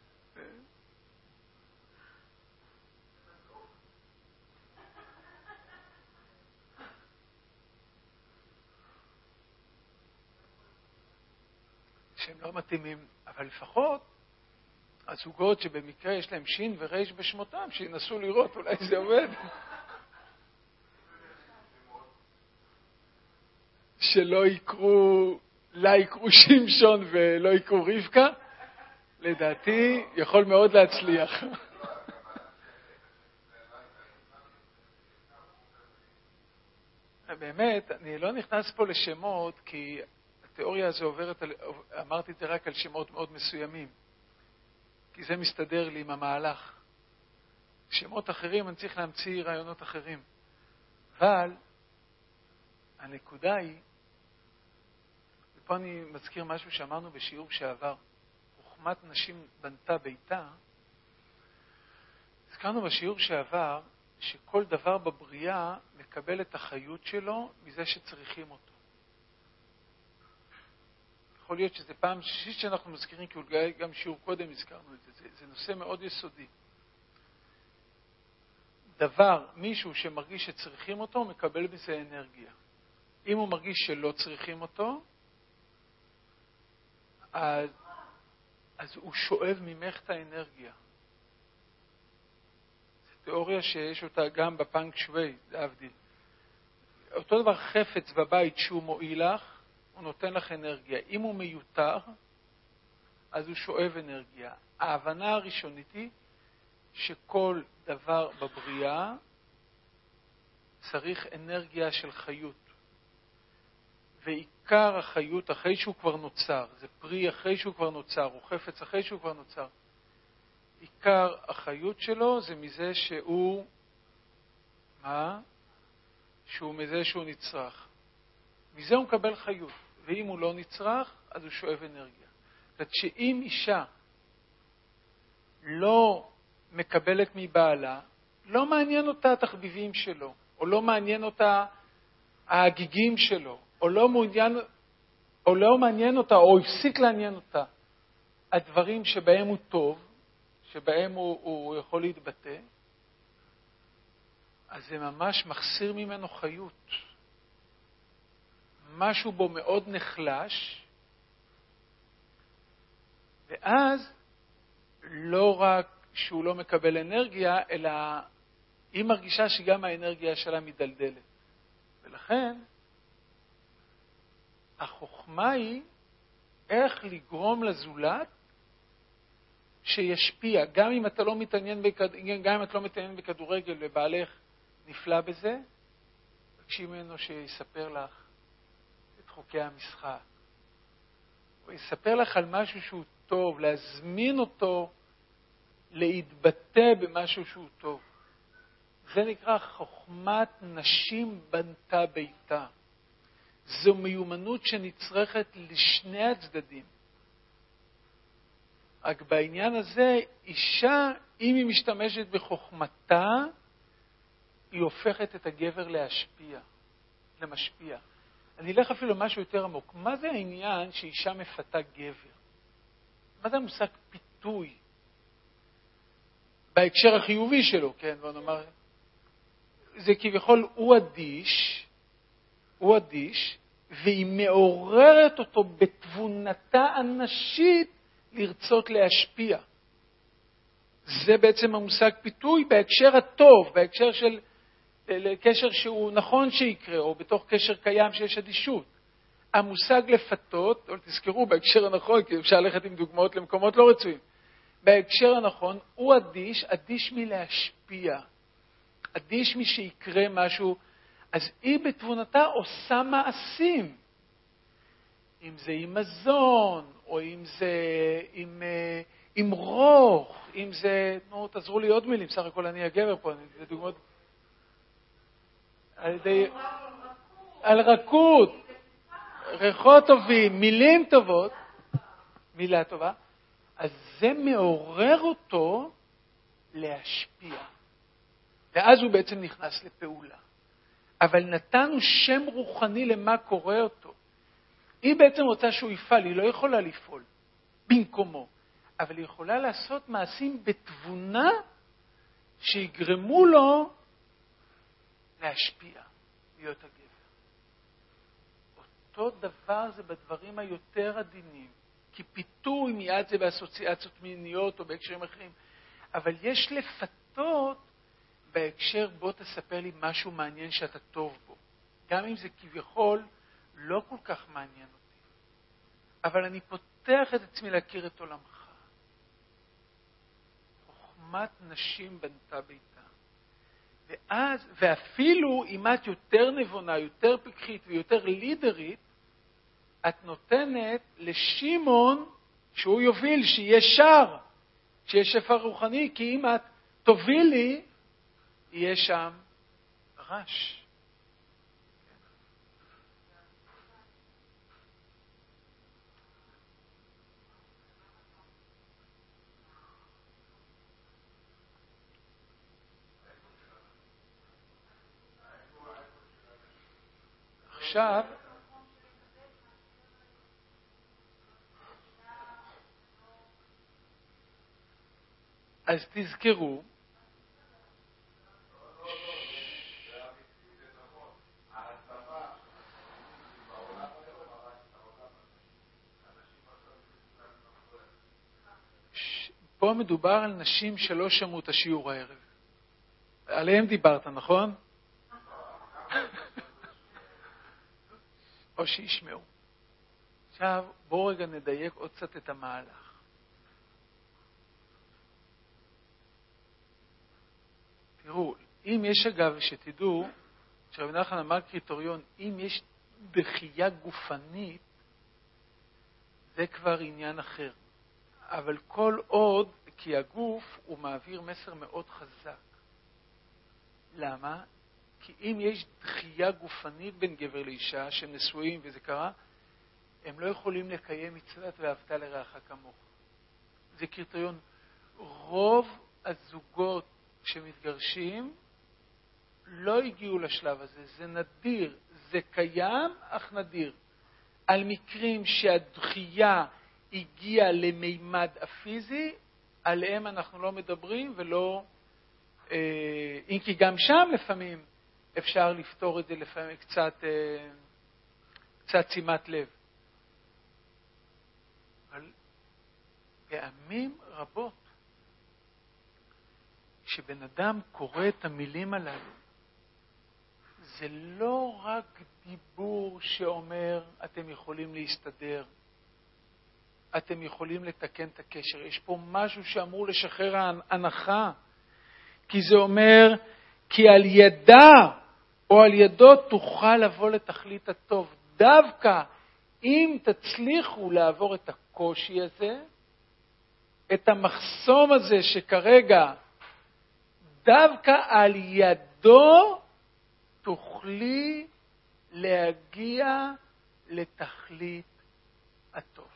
שהם לא מתאימים, אבל לפחות הזוגות שבמקרה יש להם שין וריש בשמותם, שינסו לראות, אולי זה עובד. שלא יקרו, לא יקרו שמשון ולא יקרו רבקה, לדעתי יכול מאוד להצליח. באמת, אני לא נכנס פה לשמות, כי התיאוריה הזו עוברת, על, אמרתי את זה רק על שמות מאוד מסוימים, כי זה מסתדר לי עם המהלך. שמות אחרים, אני צריך להמציא רעיונות אחרים. אבל הנקודה היא, ופה אני מזכיר משהו שאמרנו בשיעור שעבר, חוכמת נשים בנתה ביתה. הזכרנו בשיעור שעבר שכל דבר בבריאה מקבל את החיות שלו מזה שצריכים אותו. יכול להיות שזה פעם שישית שאנחנו מזכירים, כי גם שיעור קודם הזכרנו את זה. זה, זה נושא מאוד יסודי. דבר, מישהו שמרגיש שצריכים אותו, מקבל בזה אנרגיה. אם הוא מרגיש שלא צריכים אותו, אז, אז הוא שואב ממך את האנרגיה. זו תיאוריה שיש אותה גם בפאנק שווי, זה הבדיל. אותו דבר חפץ בבית שהוא מועיל לך, הוא נותן לך אנרגיה. אם הוא מיותר, אז הוא שואב אנרגיה. ההבנה הראשונית היא שכל דבר בבריאה צריך אנרגיה של חיות. ועיקר החיות אחרי שהוא כבר נוצר, זה פרי אחרי שהוא כבר נוצר, הוא חפץ אחרי שהוא כבר נוצר. עיקר החיות שלו זה מזה שהוא, מה? שהוא מזה שהוא נצרך. מזה הוא מקבל חיות. ואם הוא לא נצרך, אז הוא שואב אנרגיה. זאת אומרת שאם אישה לא מקבלת מבעלה, לא מעניין אותה התחביבים שלו, או לא מעניין אותה ההגיגים שלו, או לא מעוניין, או לא מעניין אותה, או הפסיק לעניין אותה, הדברים שבהם הוא טוב, שבהם הוא, הוא יכול להתבטא, אז זה ממש מחסיר ממנו חיות. משהו בו מאוד נחלש, ואז לא רק שהוא לא מקבל אנרגיה, אלא היא מרגישה שגם האנרגיה שלה מדלדלת. ולכן, החוכמה היא איך לגרום לזולת שישפיע. גם אם אתה לא מתעניין, בכד... גם אם אתה לא מתעניין בכדורגל ובעלך נפלא בזה, תקשיב ממנו שיספר לך את חוקי המשחק. הוא יספר לך על משהו שהוא טוב, להזמין אותו להתבטא במשהו שהוא טוב. זה נקרא חוכמת נשים בנתה ביתה. זו מיומנות שנצרכת לשני הצדדים. רק בעניין הזה, אישה, אם היא משתמשת בחוכמתה, היא הופכת את הגבר להשפיע, למשפיע. אני אלך אפילו משהו יותר עמוק. מה זה העניין שאישה מפתה גבר? מה זה המושג פיתוי? בהקשר החיובי שלו, כן, בוא נאמר, זה כביכול הוא אדיש, הוא אדיש, והיא מעוררת אותו בתבונתה הנשית לרצות להשפיע. זה בעצם המושג פיתוי בהקשר הטוב, בהקשר של לקשר שהוא נכון שיקרה, או בתוך קשר קיים שיש אדישות. המושג לפתות, או תזכרו בהקשר הנכון, כי אפשר ללכת עם דוגמאות למקומות לא רצויים, בהקשר הנכון הוא אדיש, אדיש מלהשפיע, אדיש משיקרה משהו, אז היא בתבונתה עושה מעשים, אם זה עם מזון, או אם זה עם, עם רוך, אם זה, נו, תעזרו לי עוד מילים, סך הכל אני הגבר פה, זה דוגמאות, על ידי, על רכות, ריחות טובים, מילים טובות, מילה טובה, אז זה מעורר אותו להשפיע. ואז הוא בעצם נכנס לפעולה. אבל נתנו שם רוחני למה קורה אותו. היא בעצם רוצה שהוא יפעל, היא לא יכולה לפעול במקומו, אבל היא יכולה לעשות מעשים בתבונה שיגרמו לו להשפיע, להיות הגבר. אותו דבר זה בדברים היותר עדינים, כי פיתוי מיד זה באסוציאציות מיניות או בהקשרים אחרים, אבל יש לפתות בהקשר בו תספר לי משהו מעניין שאתה טוב בו, גם אם זה כביכול לא כל כך מעניין אותי, אבל אני פותח את עצמי להכיר את עולמך. חוכמת נשים בנתה ביתה. ואז, ואפילו אם את יותר נבונה, יותר פיקחית ויותר לידרית, את נותנת לשימון שהוא יוביל, שיהיה שר, שיהיה שפע רוחני, כי אם את תובילי, יהיה שם רש. עכשיו, אז תזכרו, פה מדובר על נשים שלא שמעו את השיעור הערב. עליהם דיברת, נכון? או שישמעו. עכשיו, בואו רגע נדייק עוד קצת את המהלך. תראו, אם יש אגב, שתדעו, שרבי נחמן אמר קריטריון, אם יש דחייה גופנית, זה כבר עניין אחר. אבל כל עוד, כי הגוף הוא מעביר מסר מאוד חזק. למה? כי אם יש דחייה גופנית בין גבר לאישה, שהם נשואים וזה קרה, הם לא יכולים לקיים מצוות ואהבת לרעך כמוך. זה קריטריון. רוב הזוגות שמתגרשים לא הגיעו לשלב הזה. זה נדיר, זה קיים, אך נדיר. על מקרים שהדחייה הגיעה למימד הפיזי, עליהם אנחנו לא מדברים ולא... אה, אם כי גם שם לפעמים אפשר לפתור את זה לפעמים קצת, אה, קצת שימת לב. אבל פעמים רבות כשבן אדם קורא את המילים הללו, זה לא רק דיבור שאומר אתם יכולים להסתדר, אתם יכולים לתקן את הקשר. יש פה משהו שאמור לשחרר ההנחה, כי זה אומר כי על ידה או על ידו תוכל לבוא לתכלית הטוב. דווקא אם תצליחו לעבור את הקושי הזה, את המחסום הזה שכרגע דווקא על ידו תוכלי להגיע לתכלית הטוב.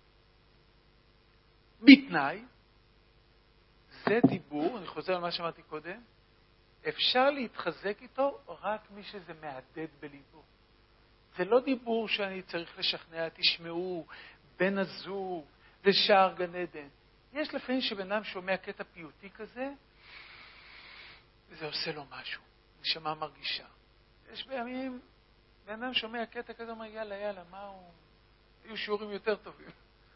בתנאי, זה דיבור, אני חוזר על מה שאמרתי קודם, אפשר להתחזק איתו רק מי שזה מהדהד בליבו. זה לא דיבור שאני צריך לשכנע, תשמעו, בן הזוג, זה שער גן עדן. יש לפעמים שבן אדם שומע קטע פיוטי כזה, וזה עושה לו משהו. נשמה מרגישה. יש בימים, בן אדם שומע קטע כזה, אומר, יאללה, יאללה, מה הוא... היו שיעורים יותר טובים.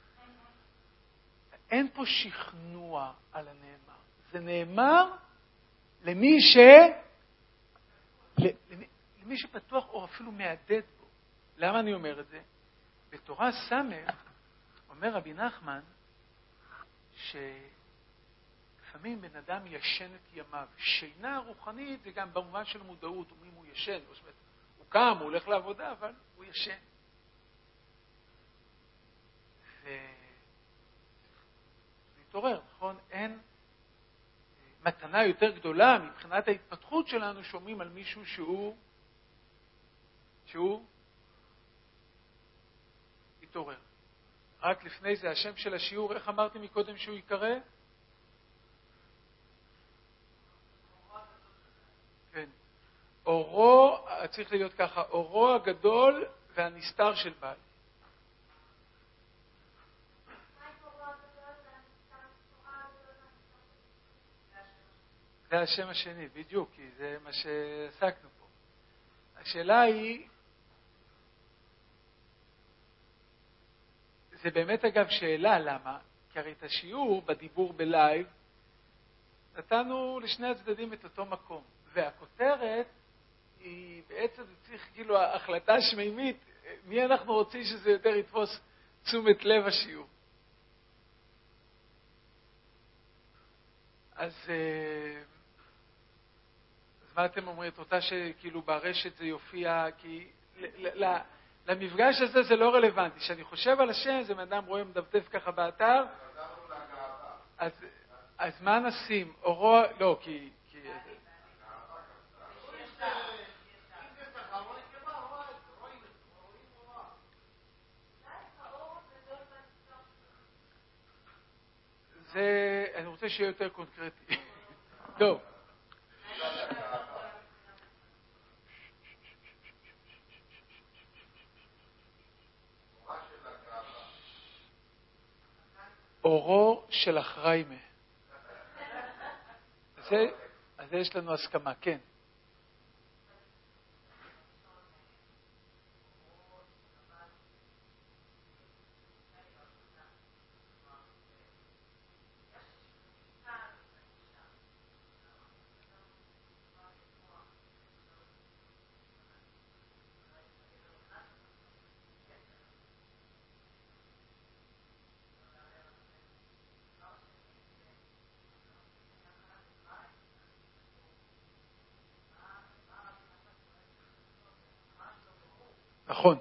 אין פה שכנוע על הנאמר. זה נאמר למי למי שפתוח או אפילו מעדד בו. למה אני אומר את זה? בתורה סמך אומר רבי נחמן שלפעמים בן אדם ישן את ימיו. שינה רוחנית זה גם במובן של מודעות, אומרים הוא ישן, זאת אומרת, הוא קם, הוא הולך לעבודה, אבל הוא ישן. ולהתעורר, נכון? אין מתנה יותר גדולה מבחינת ההתפתחות שלנו שומעים על מישהו שהוא שהוא התעורר. רק לפני זה, השם של השיעור, איך אמרתי מקודם שהוא יקרא? כן. אורו, צריך להיות ככה, אורו הגדול והנסתר של בעל. זה השם השני, בדיוק, כי זה מה שעסקנו פה. השאלה היא, זה באמת אגב שאלה, למה? כי הרי את השיעור בדיבור בלייב, נתנו לשני הצדדים את אותו מקום. והכותרת היא בעצם צריך כאילו ההחלטה שמימית, מי אנחנו רוצים שזה יותר יתפוס תשומת לב השיעור. אז, אז מה אתם אומרים? את רוצה שכאילו ברשת זה יופיע, כי ל, ל, למפגש הזה זה לא רלוונטי. כשאני חושב על השם, זה מאדם רואה מדפדף ככה באתר, אז, אז מה נשים? אורו, לא, כי... כי... זה, אני רוצה שיהיה יותר קונקרטי. טוב. אורו של החריימה. זה, אז יש לנו הסכמה, כן. נכון.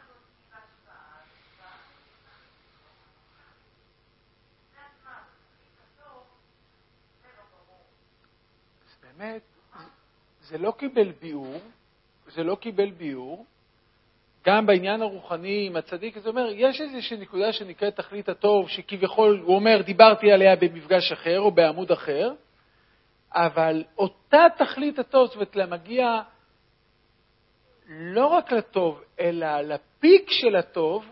אז באמת, זה לא קיבל ביאור, זה לא קיבל ביאור, גם בעניין הרוחני עם הצדיק, זה אומר, יש איזושהי נקודה שנקראת תכלית הטוב, שכביכול, הוא אומר, דיברתי עליה במפגש אחר או בעמוד אחר, אבל אותה תכלית הטוב, זאת אומרת, למגיע לא רק לטוב, אלא לפיק של הטוב.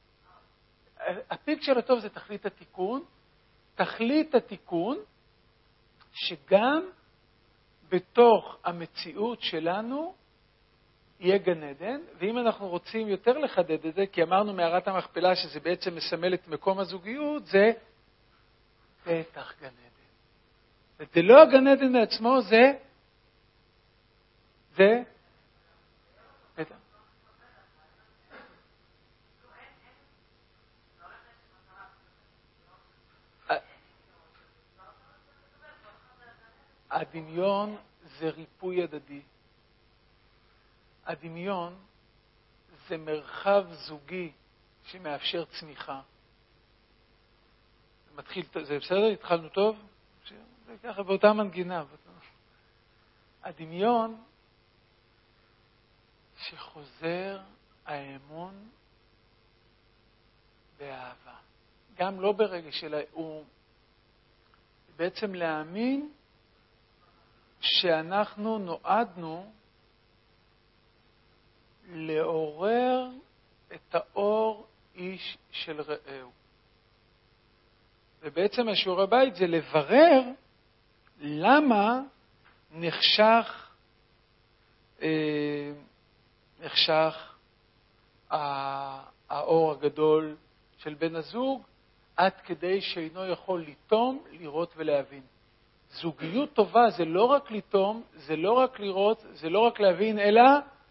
הפיק של הטוב זה תכלית התיקון, תכלית התיקון שגם בתוך המציאות שלנו יהיה גן עדן, ואם אנחנו רוצים יותר לחדד את זה, כי אמרנו מערת המכפלה שזה בעצם מסמל את מקום הזוגיות, זה פתח גן עדן. זה לא הגן עדן לעצמו, זה זה פתח. הדמיון זה ריפוי הדדי. הדמיון זה מרחב זוגי שמאפשר צמיחה. מתחיל, זה בסדר? התחלנו טוב? זה ככה באותה מנגינה. הדמיון שחוזר האמון באהבה. גם לא ברגע של הוא בעצם להאמין שאנחנו נועדנו לעורר את האור איש של רעהו. ובעצם השיעור הבית זה לברר למה נחשך, אה, נחשך האור הגדול של בן הזוג עד כדי שאינו יכול לטום, לראות ולהבין. זוגיות טובה זה לא רק לטום, זה לא רק לראות, זה לא רק להבין, אלא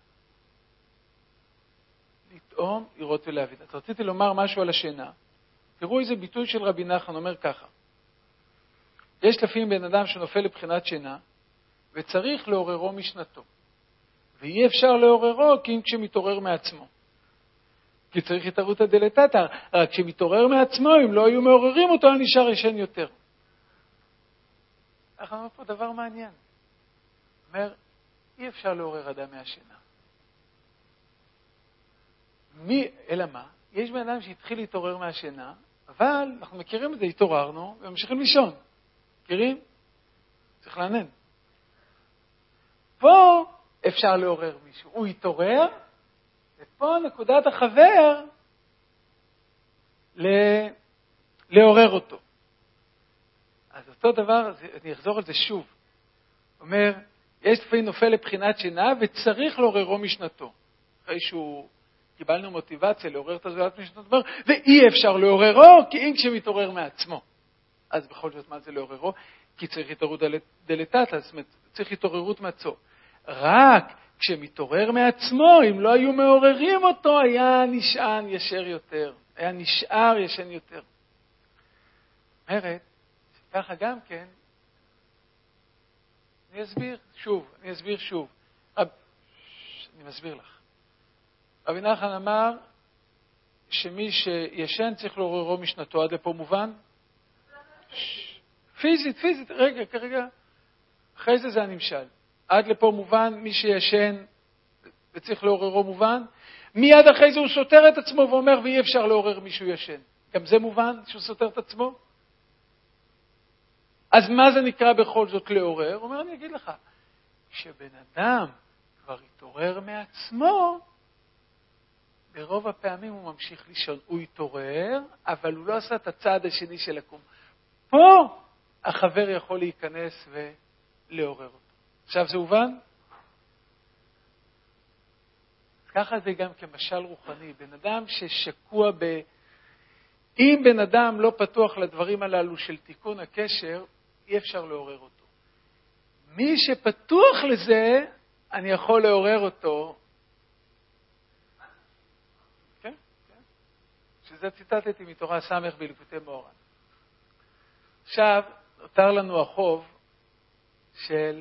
לטעום, לראות ולהבין. אז רציתי לומר משהו על השינה. תראו איזה ביטוי של רבי נחמן, אומר ככה. יש לפעמים בן אדם שנופל לבחינת שינה, וצריך לעוררו משנתו. ואי אפשר לעוררו כי אם כשמתעורר מעצמו. כי צריך התערותא דלתתא, רק כשמתעורר מעצמו, אם לא היו מעוררים אותו, היה נשאר ישן יותר. אנחנו אומרים פה דבר מעניין. אומר, אי אפשר לעורר אדם מהשינה. מי, אלא מה? יש בן אדם שהתחיל להתעורר מהשינה, אבל אנחנו מכירים את זה, התעוררנו, וממשיכים לישון. מכירים? צריך לענן. פה אפשר לעורר מישהו. הוא התעורר, ופה נקודת החבר ל- לעורר אותו. אז אותו דבר, אני אחזור על זה שוב. אומר, יש לפעמים נופל לבחינת שינה, וצריך לעוררו משנתו. אחרי שהוא, קיבלנו מוטיבציה לעורר את הזולת משנתו, אומר, ואי אפשר לעוררו, כי אם כשמתעורר מעצמו. אז בכל זאת, מה זה לעוררו? כי צריך התעוררות דלתתא, זאת אומרת, צריך התעוררות מעצמו. רק כשמתעורר מעצמו, אם לא היו מעוררים אותו, היה נשען ישר יותר. היה נשאר ישן יותר. אומרת, ככה גם כן, אני אסביר שוב, אני אסביר שוב. רב, אני מסביר לך. רבי נחמן אמר שמי שישן צריך לעוררו משנתו. עד לפה מובן? פיזית, פיזית, רגע, כרגע. אחרי זה זה הנמשל. עד לפה מובן, מי שישן וצריך לעוררו מובן. מיד אחרי זה הוא סותר את עצמו ואומר, ואי אפשר לעורר מישהו ישן. גם זה מובן שהוא סותר את עצמו? אז מה זה נקרא בכל זאת לעורר? הוא אומר, אני אגיד לך, כשבן אדם כבר התעורר מעצמו, ברוב הפעמים הוא ממשיך לישון. הוא התעורר, אבל הוא לא עשה את הצעד השני של לקום. פה החבר יכול להיכנס ולעורר אותו. עכשיו זה הובן? ככה זה גם כמשל רוחני. בן אדם ששקוע ב... אם בן אדם לא פתוח לדברים הללו של תיקון הקשר, אי אפשר לעורר אותו. מי שפתוח לזה, אני יכול לעורר אותו. כן? כן. שזה ציטטתי מתורה סמך בליקוטי מאורן. עכשיו, נותר לנו החוב של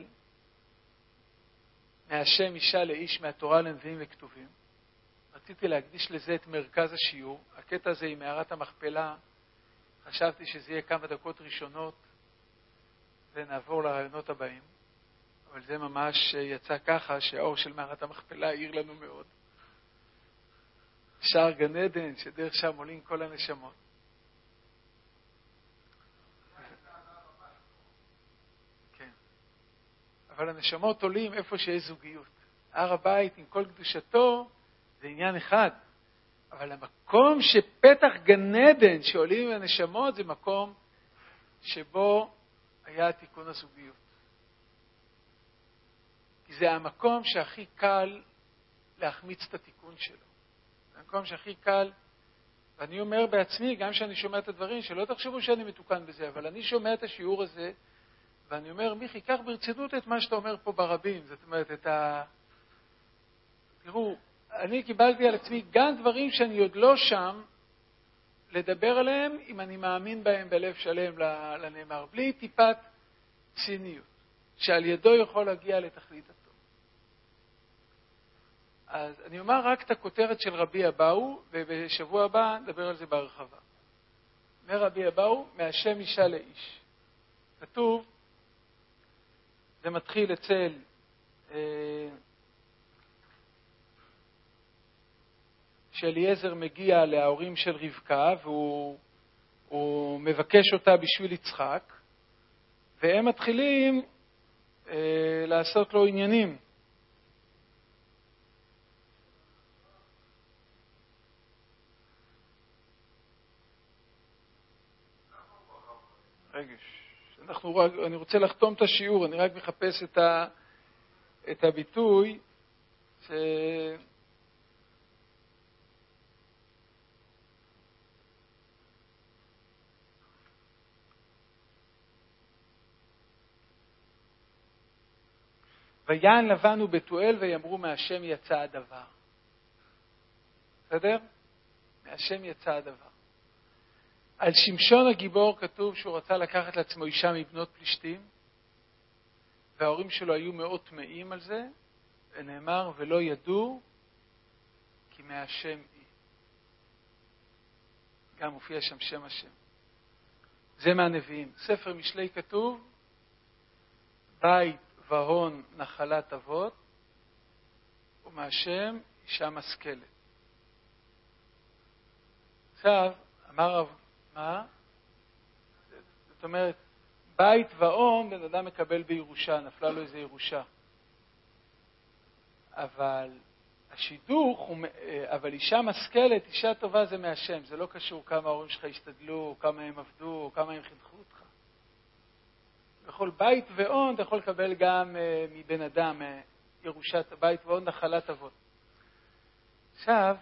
מהשם אישה לאיש מהתורה לנביאים וכתובים. רציתי להקדיש לזה את מרכז השיעור. הקטע הזה עם מערת המכפלה, חשבתי שזה יהיה כמה דקות ראשונות, ונעבור לרעיונות הבאים. אבל זה ממש יצא ככה שהאור של מערת המכפלה העיר לנו מאוד. שער גן עדן, שדרך שם עולים כל הנשמות. כן. אבל הנשמות עולים איפה שיש זוגיות. הר הבית עם כל קדושתו זה עניין אחד. אבל המקום שפתח גן עדן שעולים עם הנשמות זה מקום שבו היה תיקון הזוגיות. כי זה המקום שהכי קל להחמיץ את התיקון שלו. זה המקום שהכי קל, ואני אומר בעצמי, גם שאני שומע את הדברים, שלא תחשבו שאני מתוקן בזה, אבל אני שומע את השיעור הזה, ואני אומר, מיכי, קח ברצינות את מה שאתה אומר פה ברבים. זאת אומרת, את ה... תראו, אני קיבלתי על עצמי גם דברים שאני עוד לא שם, לדבר עליהם, אם אני מאמין בהם בלב שלם לנאמר, בלי טיפת ציניות, שעל ידו יכול להגיע לתכלית הטוב. אז אני אומר רק את הכותרת של רבי אבאו, ובשבוע הבא נדבר על זה בהרחבה. אומר רבי אבאו, מהשם אישה לאיש. כתוב, זה מתחיל אצל אה, שאליעזר מגיע להורים של רבקה, והוא הוא מבקש אותה בשביל יצחק, והם מתחילים אה, לעשות לו עניינים. רגע, אנחנו, אני רוצה לחתום את השיעור, אני רק מחפש את, ה, את הביטוי ש... ויען לבן ובתואל ויאמרו מהשם יצא הדבר. בסדר? מהשם יצא הדבר. על שמשון הגיבור כתוב שהוא רצה לקחת לעצמו אישה מבנות פלישתים, וההורים שלו היו מאוד טמאים על זה, ונאמר ולא ידעו כי מהשם היא. גם מופיע שם שם השם. זה מהנביאים. ספר משלי כתוב, בית והון נחלת אבות, ומהשם אישה משכלת. עכשיו, אמר רב, מה? זאת אומרת, בית והון בן אדם מקבל בירושה, נפלה לו איזו ירושה. אבל השידוך, הוא, אבל אישה משכלת, אישה טובה זה מהשם. זה לא קשור כמה ההורים שלך השתדלו, כמה הם עבדו, כמה הם חינכו אותך. בכל בית והון אתה יכול לקבל גם uh, מבן אדם, uh, ירושת בית והון נחלת אבות. עכשיו,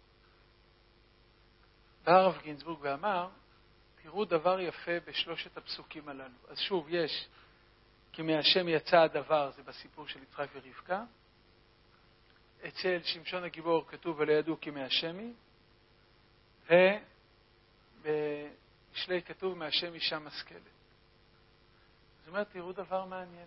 בא הרב גינזבורג ואמר, תראו דבר יפה בשלושת הפסוקים הללו. אז שוב, יש, כי מהשם יצא הדבר, זה בסיפור של יצחק ורבקה. אצל שמשון הגיבור כתוב ולא ידעו כי מהשם היא, ובמשלי כתוב מהשם אישה משכלת. זאת אומרת, תראו דבר מעניין.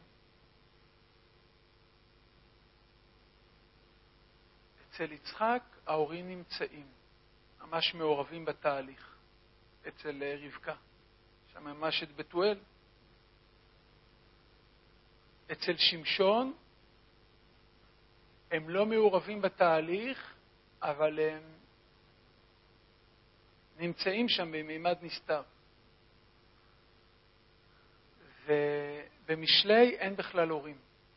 אצל יצחק ההורים נמצאים, ממש מעורבים בתהליך. אצל רבקה, שם ממש את בתואל. אצל שמשון, הם לא מעורבים בתהליך, אבל הם נמצאים שם במימד נסתר. ובמשלי אין בכלל הורים.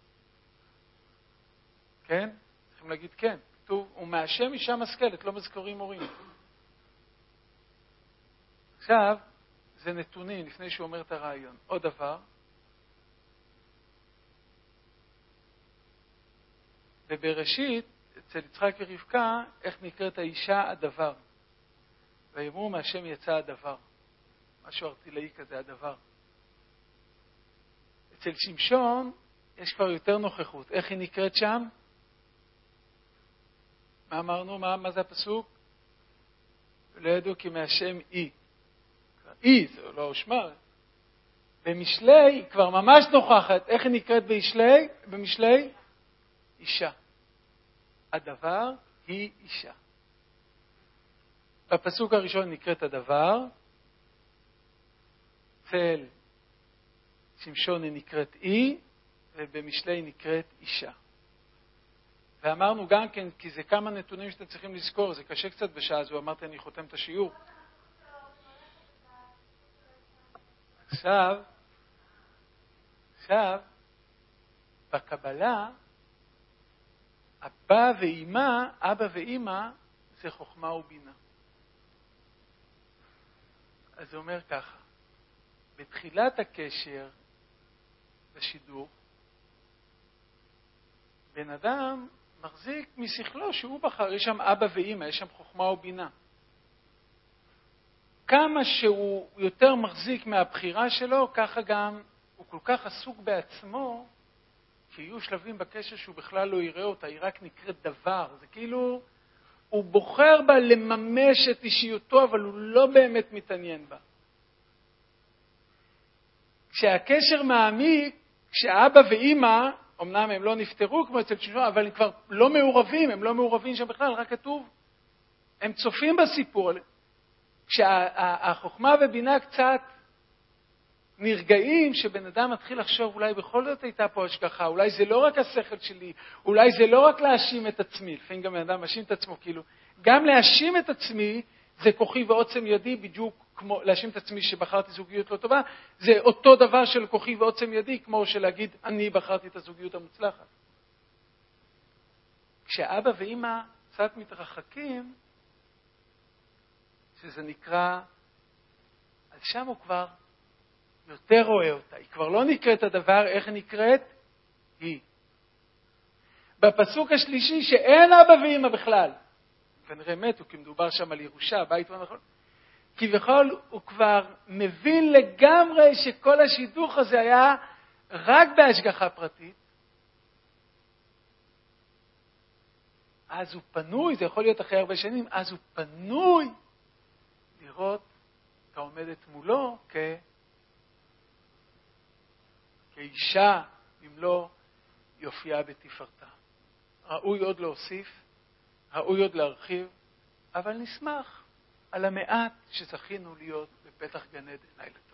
כן? צריכים להגיד כן. כתוב, ומהשם אישה משכלת, לא מזכורים הורים. עכשיו, זה נתונים, לפני שהוא אומר את הרעיון. עוד דבר, ובראשית, אצל יצחק ורבקה, איך נקראת האישה הדבר. ויאמרו מהשם יצא הדבר. משהו ארטילאי כזה, הדבר. אצל שמשון, יש כבר יותר נוכחות. איך היא נקראת שם? מה אמרנו? מה, מה זה הפסוק? לא ידעו כי מהשם היא. היא, זה לא שמה. במשלי היא כבר ממש נוכחת. איך היא נקראת במשלי? במשלי? אישה. הדבר היא אישה. בפסוק הראשון נקראת הדבר. אצל שמשון היא נקראת היא, ובמשלי נקראת אישה. ואמרנו גם כן, כי זה כמה נתונים שאתם צריכים לזכור, זה קשה קצת בשעה הזו, אמרתי אני חותם את השיעור. עכשיו, עכשיו, בקבלה, אבא ואמא, אבא ואמא, זה חוכמה ובינה. אז זה אומר ככה, בתחילת הקשר לשידור, בן אדם מחזיק משכלו שהוא בחר, יש שם אבא ואמא, יש שם חוכמה ובינה. כמה שהוא יותר מחזיק מהבחירה שלו, ככה גם הוא כל כך עסוק בעצמו, שיהיו שלבים בקשר שהוא בכלל לא יראה אותה, היא רק נקראת דבר. זה כאילו, הוא בוחר בה לממש את אישיותו, אבל הוא לא באמת מתעניין בה. כשהקשר מעמיק, כשאבא ואמא, אמנם הם לא נפטרו כמו אצל שמשון, אבל הם כבר לא מעורבים, הם לא מעורבים שם בכלל, רק כתוב, הם צופים בסיפור. כשהחוכמה ובינה קצת נרגעים, שבן אדם מתחיל לחשוב, אולי בכל זאת הייתה פה השגחה, אולי זה לא רק השכל שלי, אולי זה לא רק להאשים את עצמי, לפעמים גם בן אדם מאשים את עצמו, כאילו, גם להאשים את עצמי, זה כוחי ועוצם ידי, בדיוק כמו להאשים את עצמי שבחרתי זוגיות לא טובה, זה אותו דבר של כוחי ועוצם ידי, כמו שלהגיד, אני בחרתי את הזוגיות המוצלחת. כשאבא ואמא קצת מתרחקים, שזה נקרא, אז שם הוא כבר יותר רואה אותה. היא כבר לא נקראת הדבר, איך היא נקראת? היא. בפסוק השלישי, שאין אבא ואמא בכלל, כנראה מתו, כי מדובר שם על ירושה, בית ונכון, כביכול הוא כבר מבין לגמרי שכל השידוך הזה היה רק בהשגחה פרטית, אז הוא פנוי, זה יכול להיות אחרי הרבה שנים, אז הוא פנוי לראות את העומדת מולו כ... כאישה, אם לא יופייה בתפארתה. ראוי עוד להוסיף, ראוי עוד להרחיב, אבל נשמח על המעט שזכינו להיות בפתח גן עדן. לילה טוב.